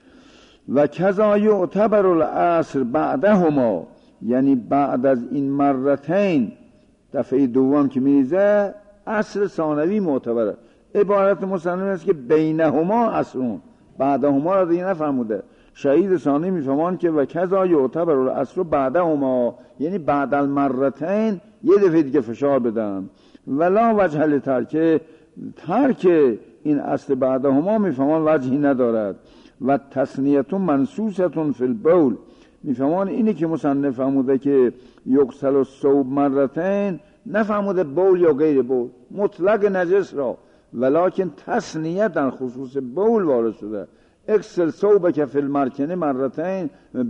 و کذا یعتبر العصر بعدهما، یعنی بعد از این مرتین دفعه دوم که میریزه عصر ثانوی معتبره. عبارت مصنف است که بینهما عصرون، بعدهما را دیگه نفرموده. شهید ثانی میفهمان که و کذا یعتبر العصر بعدهما، یعنی بعد المرتین یه دفعه دیگه فشار بدن. ولا وجه لترک، ترک این اصل بعدهما میفهمان وجهی ندارد. و تسنیت منصوصه فی البول، میفهمان اینی که مصنف فهموده که یغسل الثوب مرتین، نفهموده بول یا غیر بول، مطلق نجس را، ولکن تسنیه در خصوص بول وارد شده. اغسل ثوبک فی المرکنه مرتین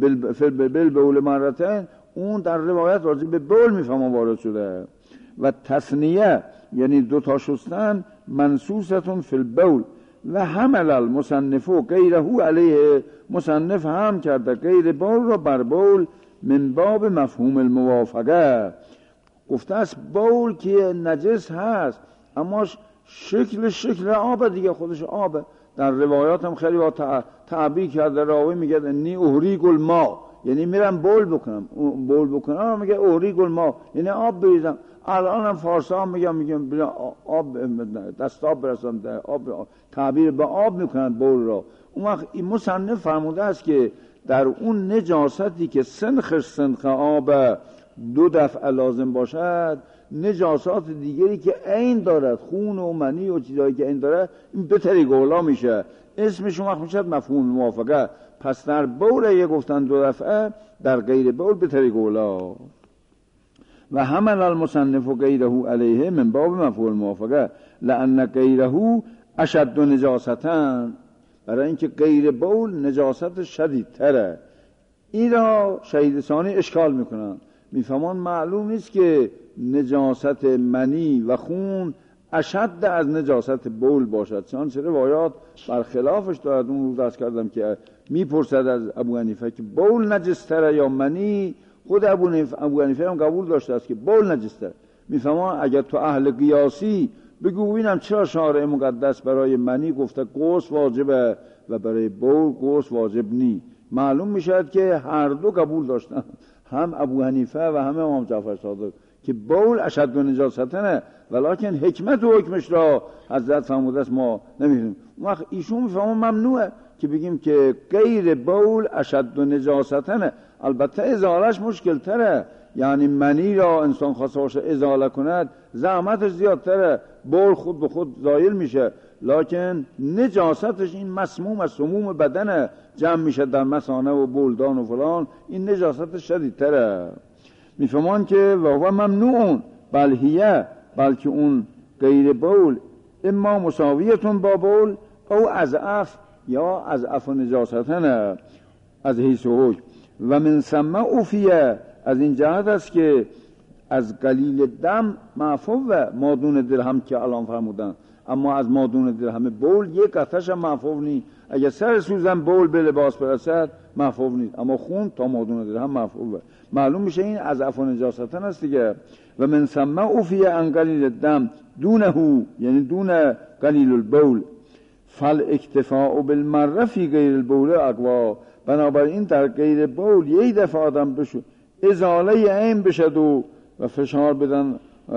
بالبول مرتین، اون در روایت راجع به بول میفهمان وارد شده. و تسنیه یعنی دو تا شستن منصوصه فی البول. و حمل المصنف غیره علیه، مصنف هم کرده غیر بول را بر بول من باب مفهوم الموافقه. گفته است بول که نجس هست اما شکل شکل آب دیگه، خودش آبه. در روایات هم خیلی با تعبیر کرده، راوی میگه انی احریق الماء، یعنی میرم بول بکنم، بول بکنم میگه احریق الماء، یعنی آب بریزم. الان هم فارسی هم میگم میگم آب دست آب برسم، آب تعبیر به آب میکنن بول را. اون وقت این مصنف فرموده است که در اون نجاستی که سنخش سنخ آب دو دفعه لازم باشد، نجاسات دیگری که عین دارد، خون و منی و چیزایی که عین دارد، این به طریق اولا میشه، اسمش اون وقت میشه مفهوم موافقه. پس در بول یه گفتن دو دفعه، در غیر بول به طریق اولا. و حمل المصنف غیره علیه من باب مفهوم الموافقه لأن غیره اشد نجاستن، برای اینکه غیر بول نجاست شدیدتره. این را شهید ثانی اشکال میکنن، میفهمان معلوم نیست که نجاست منی و خون اشد از نجاست بول باشد، چنانچه روایات برخلافش دارد. اون رو دست کردم که میپرسد از ابو حنیفه که بول نجستره یا منی، خود ابو حنیفه هم قبول داشته است که بول نجستره. میفهمان اگر تو اهل قیاسی بگو ببینم چرا شارع مقدس برای منی گفته غسل واجبه و برای بول غسل واجب نی، معلوم میشد که هر دو قبول داشتن، هم ابو حنیفه و هم امام جعفر صادق، که بول اشد نجاستنه، ولکن حکمت و حکمش را حضرت فرموده است ما نمیدونیم. اون وقت ایشون میفهمون ممنوعه که بگیم که غیر بول اشد نجاستنه. البته ازالش مشکل تره، یعنی منی را انسان خواسته باشه ازاله کند زحمتش زیادتره، بول خود به خود زایل میشه، لکن نجاستش این مسموم از سموم بدنه، جمع میشه در مثانه و بولدان و فلان، این نجاستش شدیدتره. میفهمان که و هو ممنوعون بل هیه، بلکه اون غیر بول اما مساویتون با بول او اضعف یا اضعف و نجاستن از حیث و حکم. و من ثم اوفیه، از این جهت است که از قلیل دم معفو و مادون درهم که الان فرمودن، اما از مادون درهم بول یک قطعش هم معفو نیست. اگر سر سوزن بول به لباس برسد معفو نیست، اما خون تا مادون درهم معفوه. معلوم میشه این از عفو نجاستن است دیگه. و من ثم اوفیه ان قلیل دم دونه، یعنی دون قلیل البول، فل اکتفاء بالمره فی غیر البول اقوا، بنابراین در غیر بول یک دفعه آدم بشو ازاله عین بشد و و فشار بدن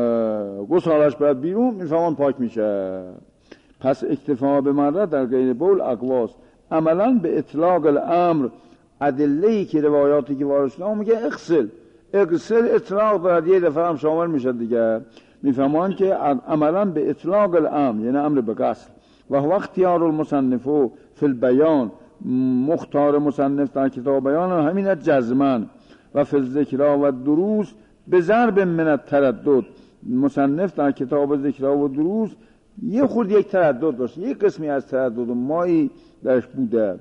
گسالش باید بیرون، میفهمان پاک میشه. پس اکتفا به مره در غیر بول اقواست. عملا به اطلاق الامر، ادله‌ای که روایاتی که وارد شده میگه اغسل اغسل اطلاق دارد، یه دفعه هم شامل میشه دیگه. میفهمان که عملا به اطلاق الامر یعنی امر به غسل. و هو اختیار المصنف فی البیان، مختار مصنف در کتاب بیان همین جزمن و فی الذکر و دروس به ضرب من التردد. مصنف در کتاب ذکر و دروس یه خورد یک تردد باشه، یک قسمی از تردد مایی درش بوده.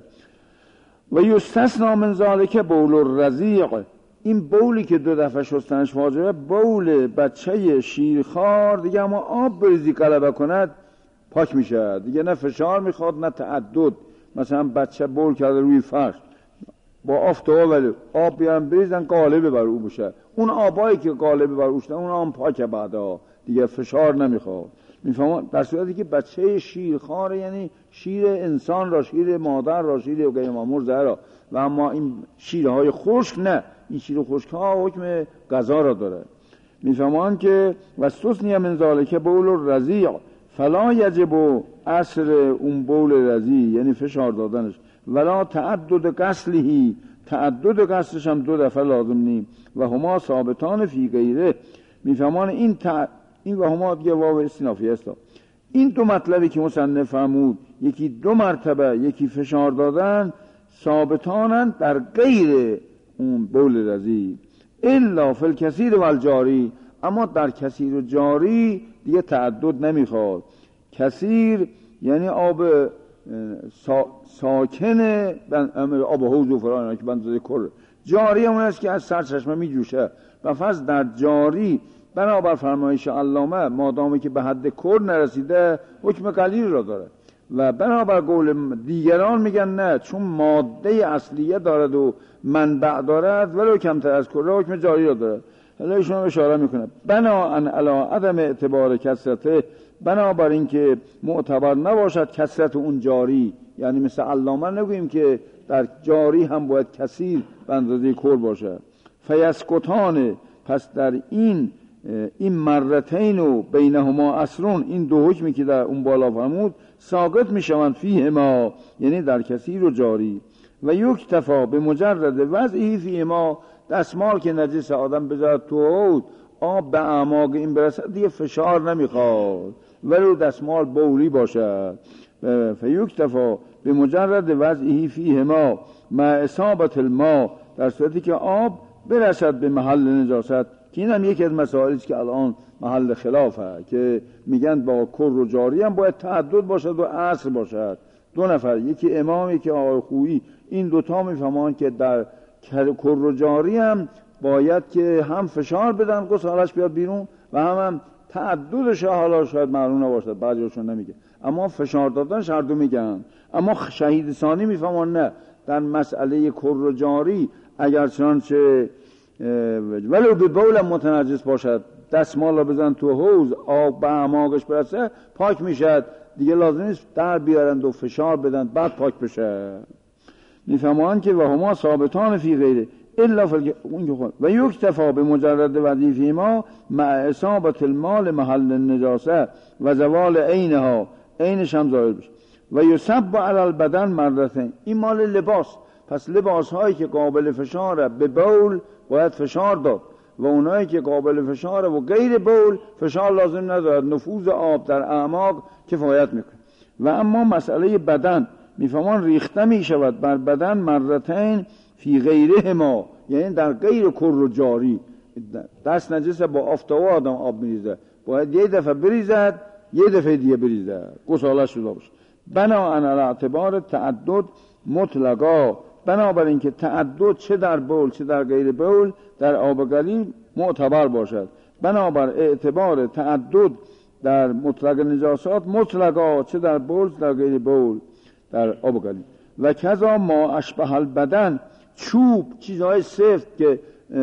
و یستثنا من ذالک بول الرضیع، این بولی که دو دفعه شستنش واجبه، بول بچه شیرخوار دیگه اما آب بریزی غلبه کند پاک میشه دیگه، نه فشار میخواد نه تعدد. مثلا بچه بول کرده روی فرش با آفتاب ولی آب بیارن بریزن غالبه بر او بشه، اون آبایی که غالبه بر او شده اون هم پاکه، بعدا دیگه فشار نمیخواد. میفهمون در صورتی که بچه شیرخوار یعنی شیر انسان را، شیر مادر را، شیر غیر مامور را، و اما این شیرهای خشک نه، این شیر خشک ها حکم غذا را داره. میفهمان که وستثنی من ذالک بول الرضیع فلا یجب اثر اون بول رضیع یعنی فشار دادنش، ولا تعدد غسله، تعدد غسلش هم دو دفعه لازم نیم. و هما ثابتان فی غیره. میفهمان این تع... این و هما دیگه واو استینافی است. این دو مطلبی که مصنف فرمود، یکی دو مرتبه یکی فشار دادن، ثابتانند در غیر اون بول رضیع. الا فی الکثیر و الجاری، اما در کثیر و جاری دیگه تعدد نمیخواد. کثیر یعنی آب سا... ساکنه، آب حوض و فلان که بند کر. جاری همون است که از سرچشمه می جوشه. و فرض در جاری بنابر فرمایش علامه مادامی که به حد کر نرسیده حکم قلیل را داره، و بنابر قول دیگران میگن نه، چون ماده اصلیه دارد و منبع دارد ولو کمتر از کر حکم جاری را داره. حالا ایشون اشاره میکنه بناءً علی عدم اعتبار کثرته، بنابر این که معتبر نباشد کثرت اون جاری، یعنی مثل علامه نگوییم که در جاری هم باید کثیر به اندازه کل باشه. فیسکتان، پس در این این مرتین و بینهما اصرون، این دو حکمی که در اون بالا فرمود ساقط میشوند فیه ما، یعنی در کثیر و جاری. و یکتفا به مجرد وضعی فیه ما، دستمال که نجس آدم بذارد تو حوض آب به اعماق این برسد دیگه فشار نمیخواد ولو دستمال بولی باشد. فیکتفا به مجرد وضعی فیه ما مع اصابت الماء، در صورتی که آب برسد به محل نجاست، که این هم یکی از مسائلی است که الان محل خلافه، که میگن با کر و جاری هم باید تعدد باشد و عصر باشد، دو نفر، یکی امام یکی آقای خویی، این دوتا میفهمان که در کر و جاری هم باید که هم فشار بدن گسالش بیاد بیرون و هم هم تعددش حالا شاید معلوم نباشد، بعضیشون نمیگه، اما فشار دادنش هر دو میگن. اما شهید ثانی میفهمان نه، در مسئله کر و جاری اگر چنانچه ولو به بول متنجس باشد دستمال را بزن تو حوض آب به اعماقش برسه پاک میشد دیگه، لازم نیست در بیارند و فشار بدن بعد پاک بشه. میفهمان که و هما ثابتان فی غیره الا فل و یکتفا به مجرد وظیفه ما مع اصابت المال محل النجاسه و زوال عینها، عینش هم ظاهر بشه. و یصب علی البدن مرتين، این مال لباس، پس لباس هایی که قابل فشاره به بول باید فشار داد و اونایی که قابل فشاره و غیر بول فشار لازم ندارد، نفوذ آب در اعماق کفایت میکنه. و اما مسئله بدن میفهمان ریخته میشود بر بدن مرتين فی غیره ما، یعنی در غیر کر و جاری. دست نجسه با آفتاب آدم آب میریزه، باید یه دفعه بریزد یه دفعه دیگه بریزد گساله شده باشه. بناءً علی اعتبار تعدد مطلقا، بنابراین که تعدد چه در بول چه در غیر بول در آب قلیل معتبر باشد، بنابر اعتبار تعدد در مطلق نجاسات مطلقا چه در بول چه در غیر بول در آب قلیل. و کذا ما اشبه البدن، چوب چیزهای سفت که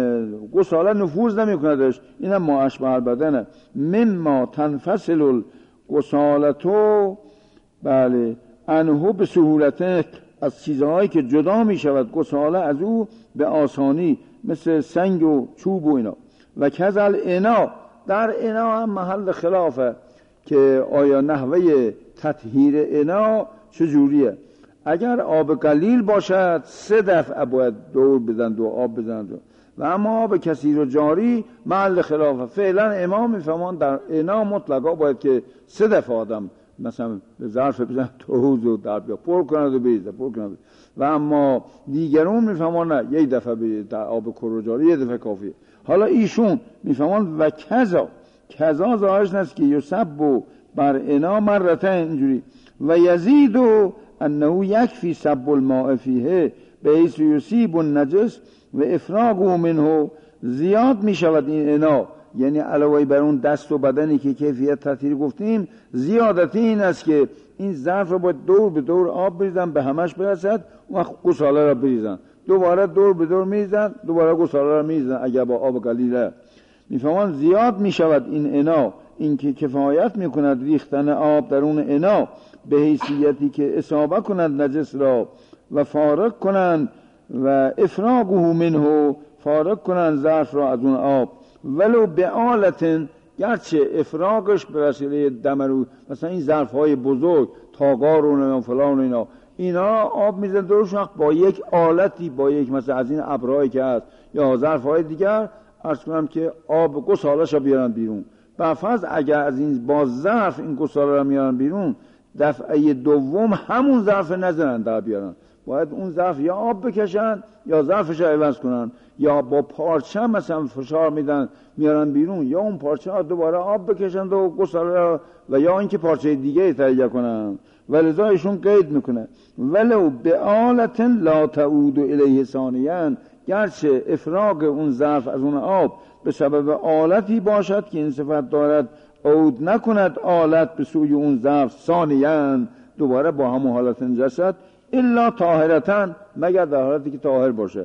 گساله نفوذ نمی کندش، این هم ما اشبه البدنه. مما تنفصل الگسالتو، بله، انهو به سهولت، از چیزهایی که جدا می شود گساله از او به آسانی. مثل سنگ و چوب و اینا. و کذل انا، در انا هم محل خلافه که آیا نحوه تطهیر انا چجوریه. اگر آب قلیل باشد سه دفعه باید دور بزن و آب بزن دو. و اما آب کثیر و جاری محل خلافه. فعلا امام میفهمان در انا مطلقا باید که سه دفعه آدم مثلا ظرف بزن توز و در بیا پر کند و بریزه پر کند. و اما دیگرون میفهمان نه یک دفعه بریزه در آب کر و جاری یک دفعه کافیه. حالا ایشون میفهمان و کذا کذا ظاهرش نیست که یصب و بر انا مرتين اینجوری و یزید و انه یکفی صب الماء فیه بحیث یصیب النجس و افراغه منه. زیاد میشود این انا، یعنی علاوه بر اون دست و بدنی که کیفیت تطهیر گفتیم، زیادتی این است که این ظرف رو باید دور به دور آب بریزن به همش برسد و گساله را بریزن، دوباره دور به دور میریزن، دوباره گساله را میریزن اگر با آب قلیله. میفهمان زیاد میشود این انا، این که کفایت میکند ریختن آب در اون انا به حیثیتی که اصابه کنند نجس را و فارغ کنند و افراغه منه، فارغ کنند ظرف را از اون آب. ولو به آلتن، گرچه افراغش به وسیله دمرو، مثلا این ظرف های بزرگ تاقار و فلان و اینا اینا آب میزن دورش با یک آلتی، با یک مثلا از این ابرهایی که هست یا ظرف های دیگر، عرض کنم که آب گسالش را بیارن بیرون. بفرض اگر از این با ظرف این گساله را میارن بیرون، دفعه دوم همون ظرف نزنن در بیارن، باید اون ظرف یا آب بکشن یا ظرفش را عوض کنن، یا با پارچه مثلا فشار میدن میارن بیرون، یا اون پارچه ها دوباره آب بکشن و گساله را، و یا اینکه پارچه دیگه تهیه کنن. ولذا ایشون قید میکنه ولو به آلت لا تعود الیه ثانیاً، گرچه افراغ اون ظرف از اون آب به سبب آلتی باشد که این صفت دارد عود نکند آلت به سوی اون ظرف ثانیاً، دوباره با همون حالت نجاست، الا طاهرتن، مگر در حالتی که طاهر باشه.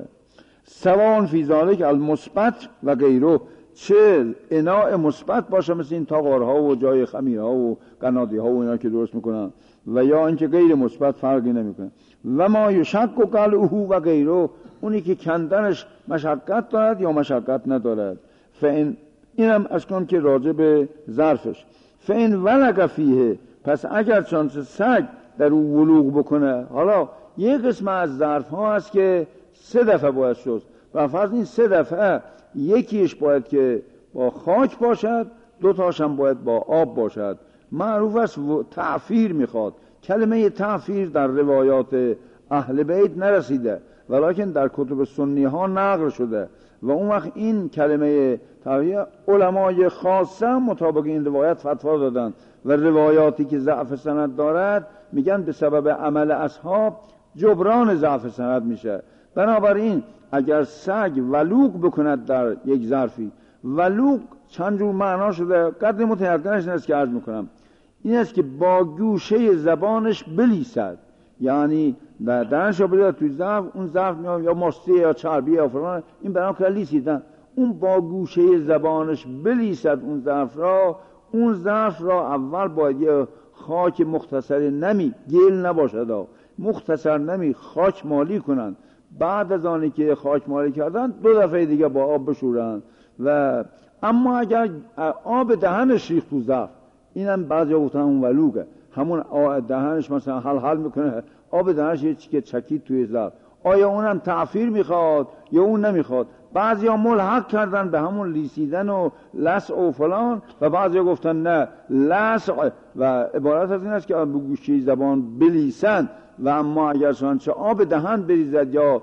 سواء فی ذلک المثبت و غیره، چه اناء مثبت باشه مثل این تاقارها و جای خمیرها و قنادی ها و اینا که درست میکنن، و یا اینکه غیر مثبت فرقی نمیکنه. و ما یشک قلعه و غیره، اونی که کندنش مشقت دارد یا مشقت ندارد. فین، اینم اشکان که راجع به ظرفش، فین ولق فیه، پس اگر چانس سگ در اون ولوغ بکنه. حالا یک قسم از ظرف ها هست که سه دفعه باید شست، و فرض این سه دفعه یکیش باید که با خاک باشد، دو تاش هم باید با آب باشد. معروف است تعفیر میخواد. کلمه تعفیر در روایات اهل بیت نرسیده، ولیکن در کتب سنی ها نقل شده، و اون وقت این کلمه تعفیر علمای خاصه مطابق این روایت فتوا دادن، و روایاتی که ضعف سند دارد میگن به سبب عمل اصحاب جبران ضعف سند میشه. بنابراین اگر سگ ولوغ بکند در یک ظرفی، ولوغ چند جور معنا شده، قدر متعددش نیست که عرض میکنم. این است که با گوشه زبانش بلیسد، یعنی در دهنش رو بلیسد توی ظرف، اون ظرف میاد یا ماسته یا چربی یا فلان، این برام که لیسیدن، اون با گوشه زبانش بلیسد اون ظرف را. اون ظرف را اول باید یه خاک مختصر نمی، گل نباشد، مختصر نمی خاک مالی کنن. بعد از آنی که خاک مالی کردن دو دفعه دیگه با آب بشورن. و اما اگر آب دهنش ریخت تو ظرف، اینم بعضی گفتن اون ولوگه، همون دهنش مثلا حل حل میکنه، آب دهنش یه چیزی که چکید توی ظرف، آیا اونم تعفیر میخواد یا اون نمیخواد؟ بعضیا ملحق کردن به همون لیسیدن و لسع و فلان، و بعضیا گفتن نه، لسع و عبارت از این است که به گوشه زبان بلیسن، و اما اگر چه آب دهن بریزد یا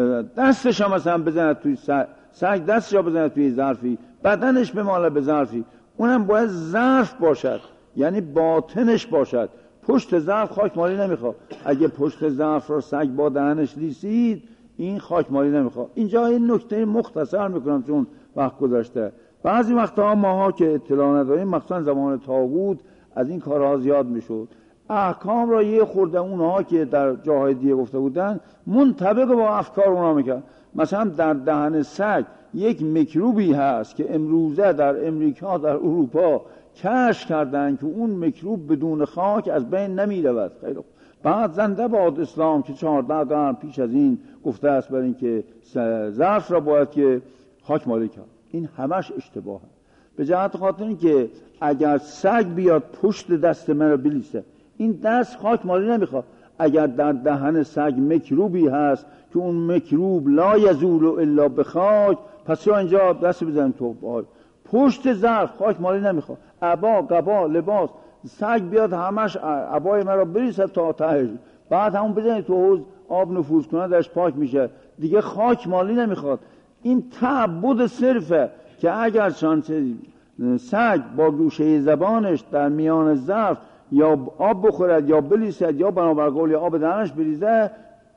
دستش هم مثلا بزند توی سگ، دستش هم بزند توی ظرفی، بدنش بماله به ظرفی، اونم باید ظرف باشد، یعنی باطنش باشد. پشت ظرف خاک مالی نمیخواد. اگه پشت ظرف رو سگ با دهنش لیسید، این خاک مالی نمیخواد. اینجا این نکته مختصر میکنم چون وقت گذشته. بعضی وقتا ماها که اطلاع نداریم، مثلا زمان طاغوت از این کارها زیاد میشد، احکام را یه خورده اونها که در جاهای دیگه گفته بودن منطبق با افکار اونها میکرد. مثلا در دهن سگ یک میکروبی هست که امروزه در امریکا، در اروپا کشف کردن که اون میکروب بدون خاک از بین نمیرود. خیلی بعد زنده باد اسلام که چهارده قرن پیش از این گفته است برای اینکه ظرف را باید که خاک مالی کرد. این همش اشتباهه. به جهت خاطر این که اگر سگ بیاد پشت دست من رو بلیسه، این دست خاک مالی نمیخواد. اگر در دهن سگ میکروبی هست که اون میکروب لا یزول الا بخاک، پس یا اینجا دست بزنیم تو پشت ظرف، خاک مالی نمیخواد. عبا، قبا، لباس، سگ بیاد همش عبای من رو بریسه تا تهش، بعد همون بزنید تو حوض، آب نفوذ کنه درش پاک میشه، دیگه خاک مالی نمیخواد. این تعبد صرفه که اگر چانچه سگ با گوشه زبانش در میان ظرف یا آب بخورد یا بلیسد یا بنابر قول آب دهنش بریزه،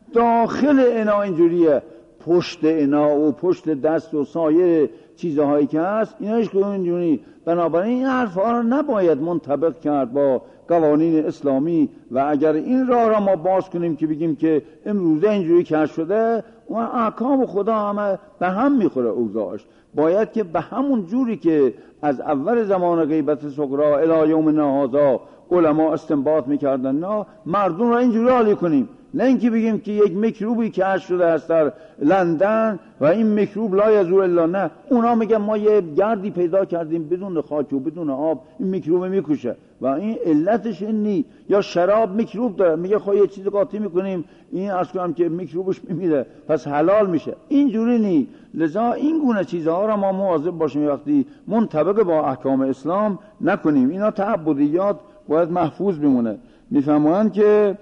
داخل انا اینجوریه، پشت انا و پشت دست و سایر چیزهایی که هست ایناش که اینجوری. بنابراین این حرفها رو نباید منطبق کرد با قوانین اسلامی و اگر این راه را ما باز کنیم که بگیم که امروزه اینجوری کش شده، اون احکام خدا همه به هم میخوره اوضاعش. باید که به همون جوری که از اول زمان غیبت صغرا الی یومنا هذا علما استنباط میکردن، نه مردم را اینجوری حالی کنیم، نه اینکه بگیم که یک میکروبی کشف شده است در لندن و این میکروب لا یزول الا، نه اونا میگن ما یه گردی پیدا کردیم بدون خاک و بدون آب این میکروب میکشه و این علتش این نی. یا شراب میکروب داره، میگه خب یه چیز قاطی میکنیم این عرض کنم که میکروبش میمیره پس حلال میشه، اینجوری نی. لذا این گونه چیزها را ما مواظب باشیم وقتی منطبق با احکام اسلام نکنیم. اینا تعبدیات باید محفوظ بمونه. میفهمون که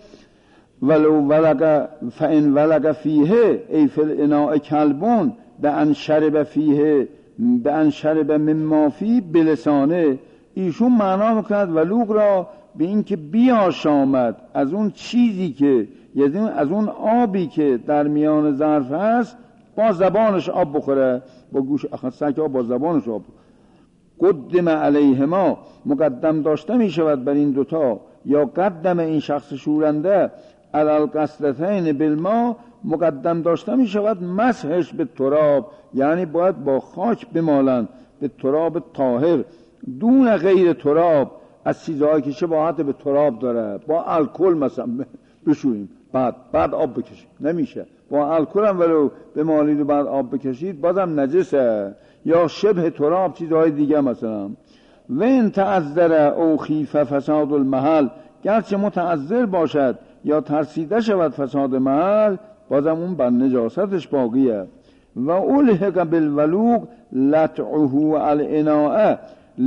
ولو ولگ فان ولگ فیه ای فی الاناء کلبون به ان شرب فیه به ان شرب مما فی بلسانه، ایشون معنا میکند ولوغ را به این که بیاشامد از اون چیزی که یعنی از اون آبی که در میان ظرف هست با زبانش آب بخوره، با گوش اخصک با زبانش آب. قدم علیهما مقدم داشته می شود بر این دوتا، یا قدم این شخص شورنده علی القصرتین بالما مقدم داشته می شود مسحش به تراب، یعنی باید با خاک بمالن به تراب طاهر دون غیر تراب، از چیزهایی که شباهت به تراب داره. با الکل مثلا بشوییم بعد بعد آب بکشید نمیشه، با الکل هم ولو بمالید و بعد آب بکشید بازم نجسه. یا شبه تراب چیزهای دیگه مثلا. و ان تعذر او خیف فساد المحل، گرچه متعذر باشد یا ترسیده شود فساد محل، بازم اون بر نجاستش باقیه. و الحق بالولوغ لطعه الاناء،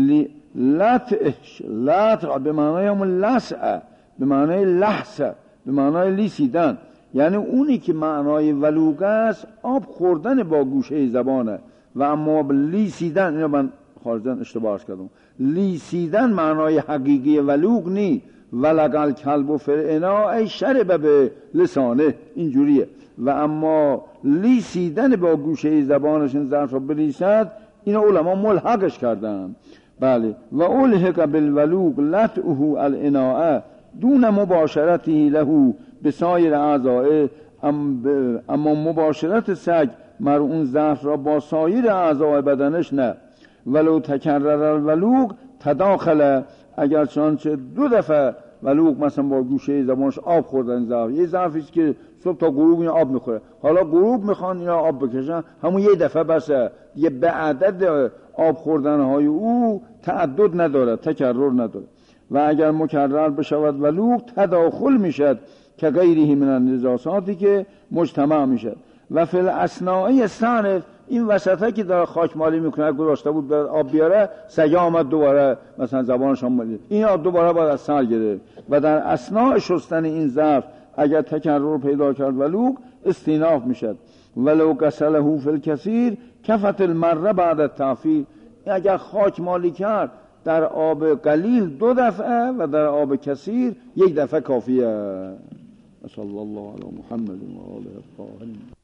لطعش لطع به معنای همون لسع، به معنای لحس، به معنای لیسیدن، یعنی اونی که معنای ولوغ است آب خوردن با گوشه زبانه. و اما لیسیدن، اینو من خارجن اشتباهش کردم، لیسیدن معنای حقیقی ولوغ نی. ولگ الکلب فی الاناء ای شرب به لسانه، اینجوریه. و اما لیسیدن با گوشه زبانش این ظرف رو بلیسد، اینو علما ملحقش کردن. بله. و الحق بالولوغ لطعه الاناء دون مباشرته له بسایر اعضائه، اما مباشرت سگ مر اون ظرف را با سایر اعضای بدنش نه. ولو تکرر الولوغ تداخل، اگر چنانچه دو دفعه ولوغ مثلا با گوشه زبانش آب خوردن ظرف، یه ظرفی که صبح تا غروب این آب میخوره، حالا غروب میخوان اینا آب بکشن، همون یه دفعه بسه دیگه، به عدد آب خوردن های او تعدد نداره، تکرر نداره. و اگر مکرر بشود ولوغ تداخل میشد که غیره من النجاساتی که مجتمع میشد. و فی الاثناء صرف، این وسطه که داره خاک مالی میکنه گذاشته بود بر آب بیاره، سگه آمد دوباره مثلا زبانش هم مالی، این آب دوباره باید از سر گرفت. و در اثناء شستن این ظرف اگر تکرر پیدا کرد ولوغ استیناف میشد. ولو غسله فی الکثیر کفت المره بعد التعفیر، اگر خاک مالی کرد در آب قلیل دو دفعه و در آب کثیر یک دفعه کافیه. صلی الله علی محمد و آله الطاهرین.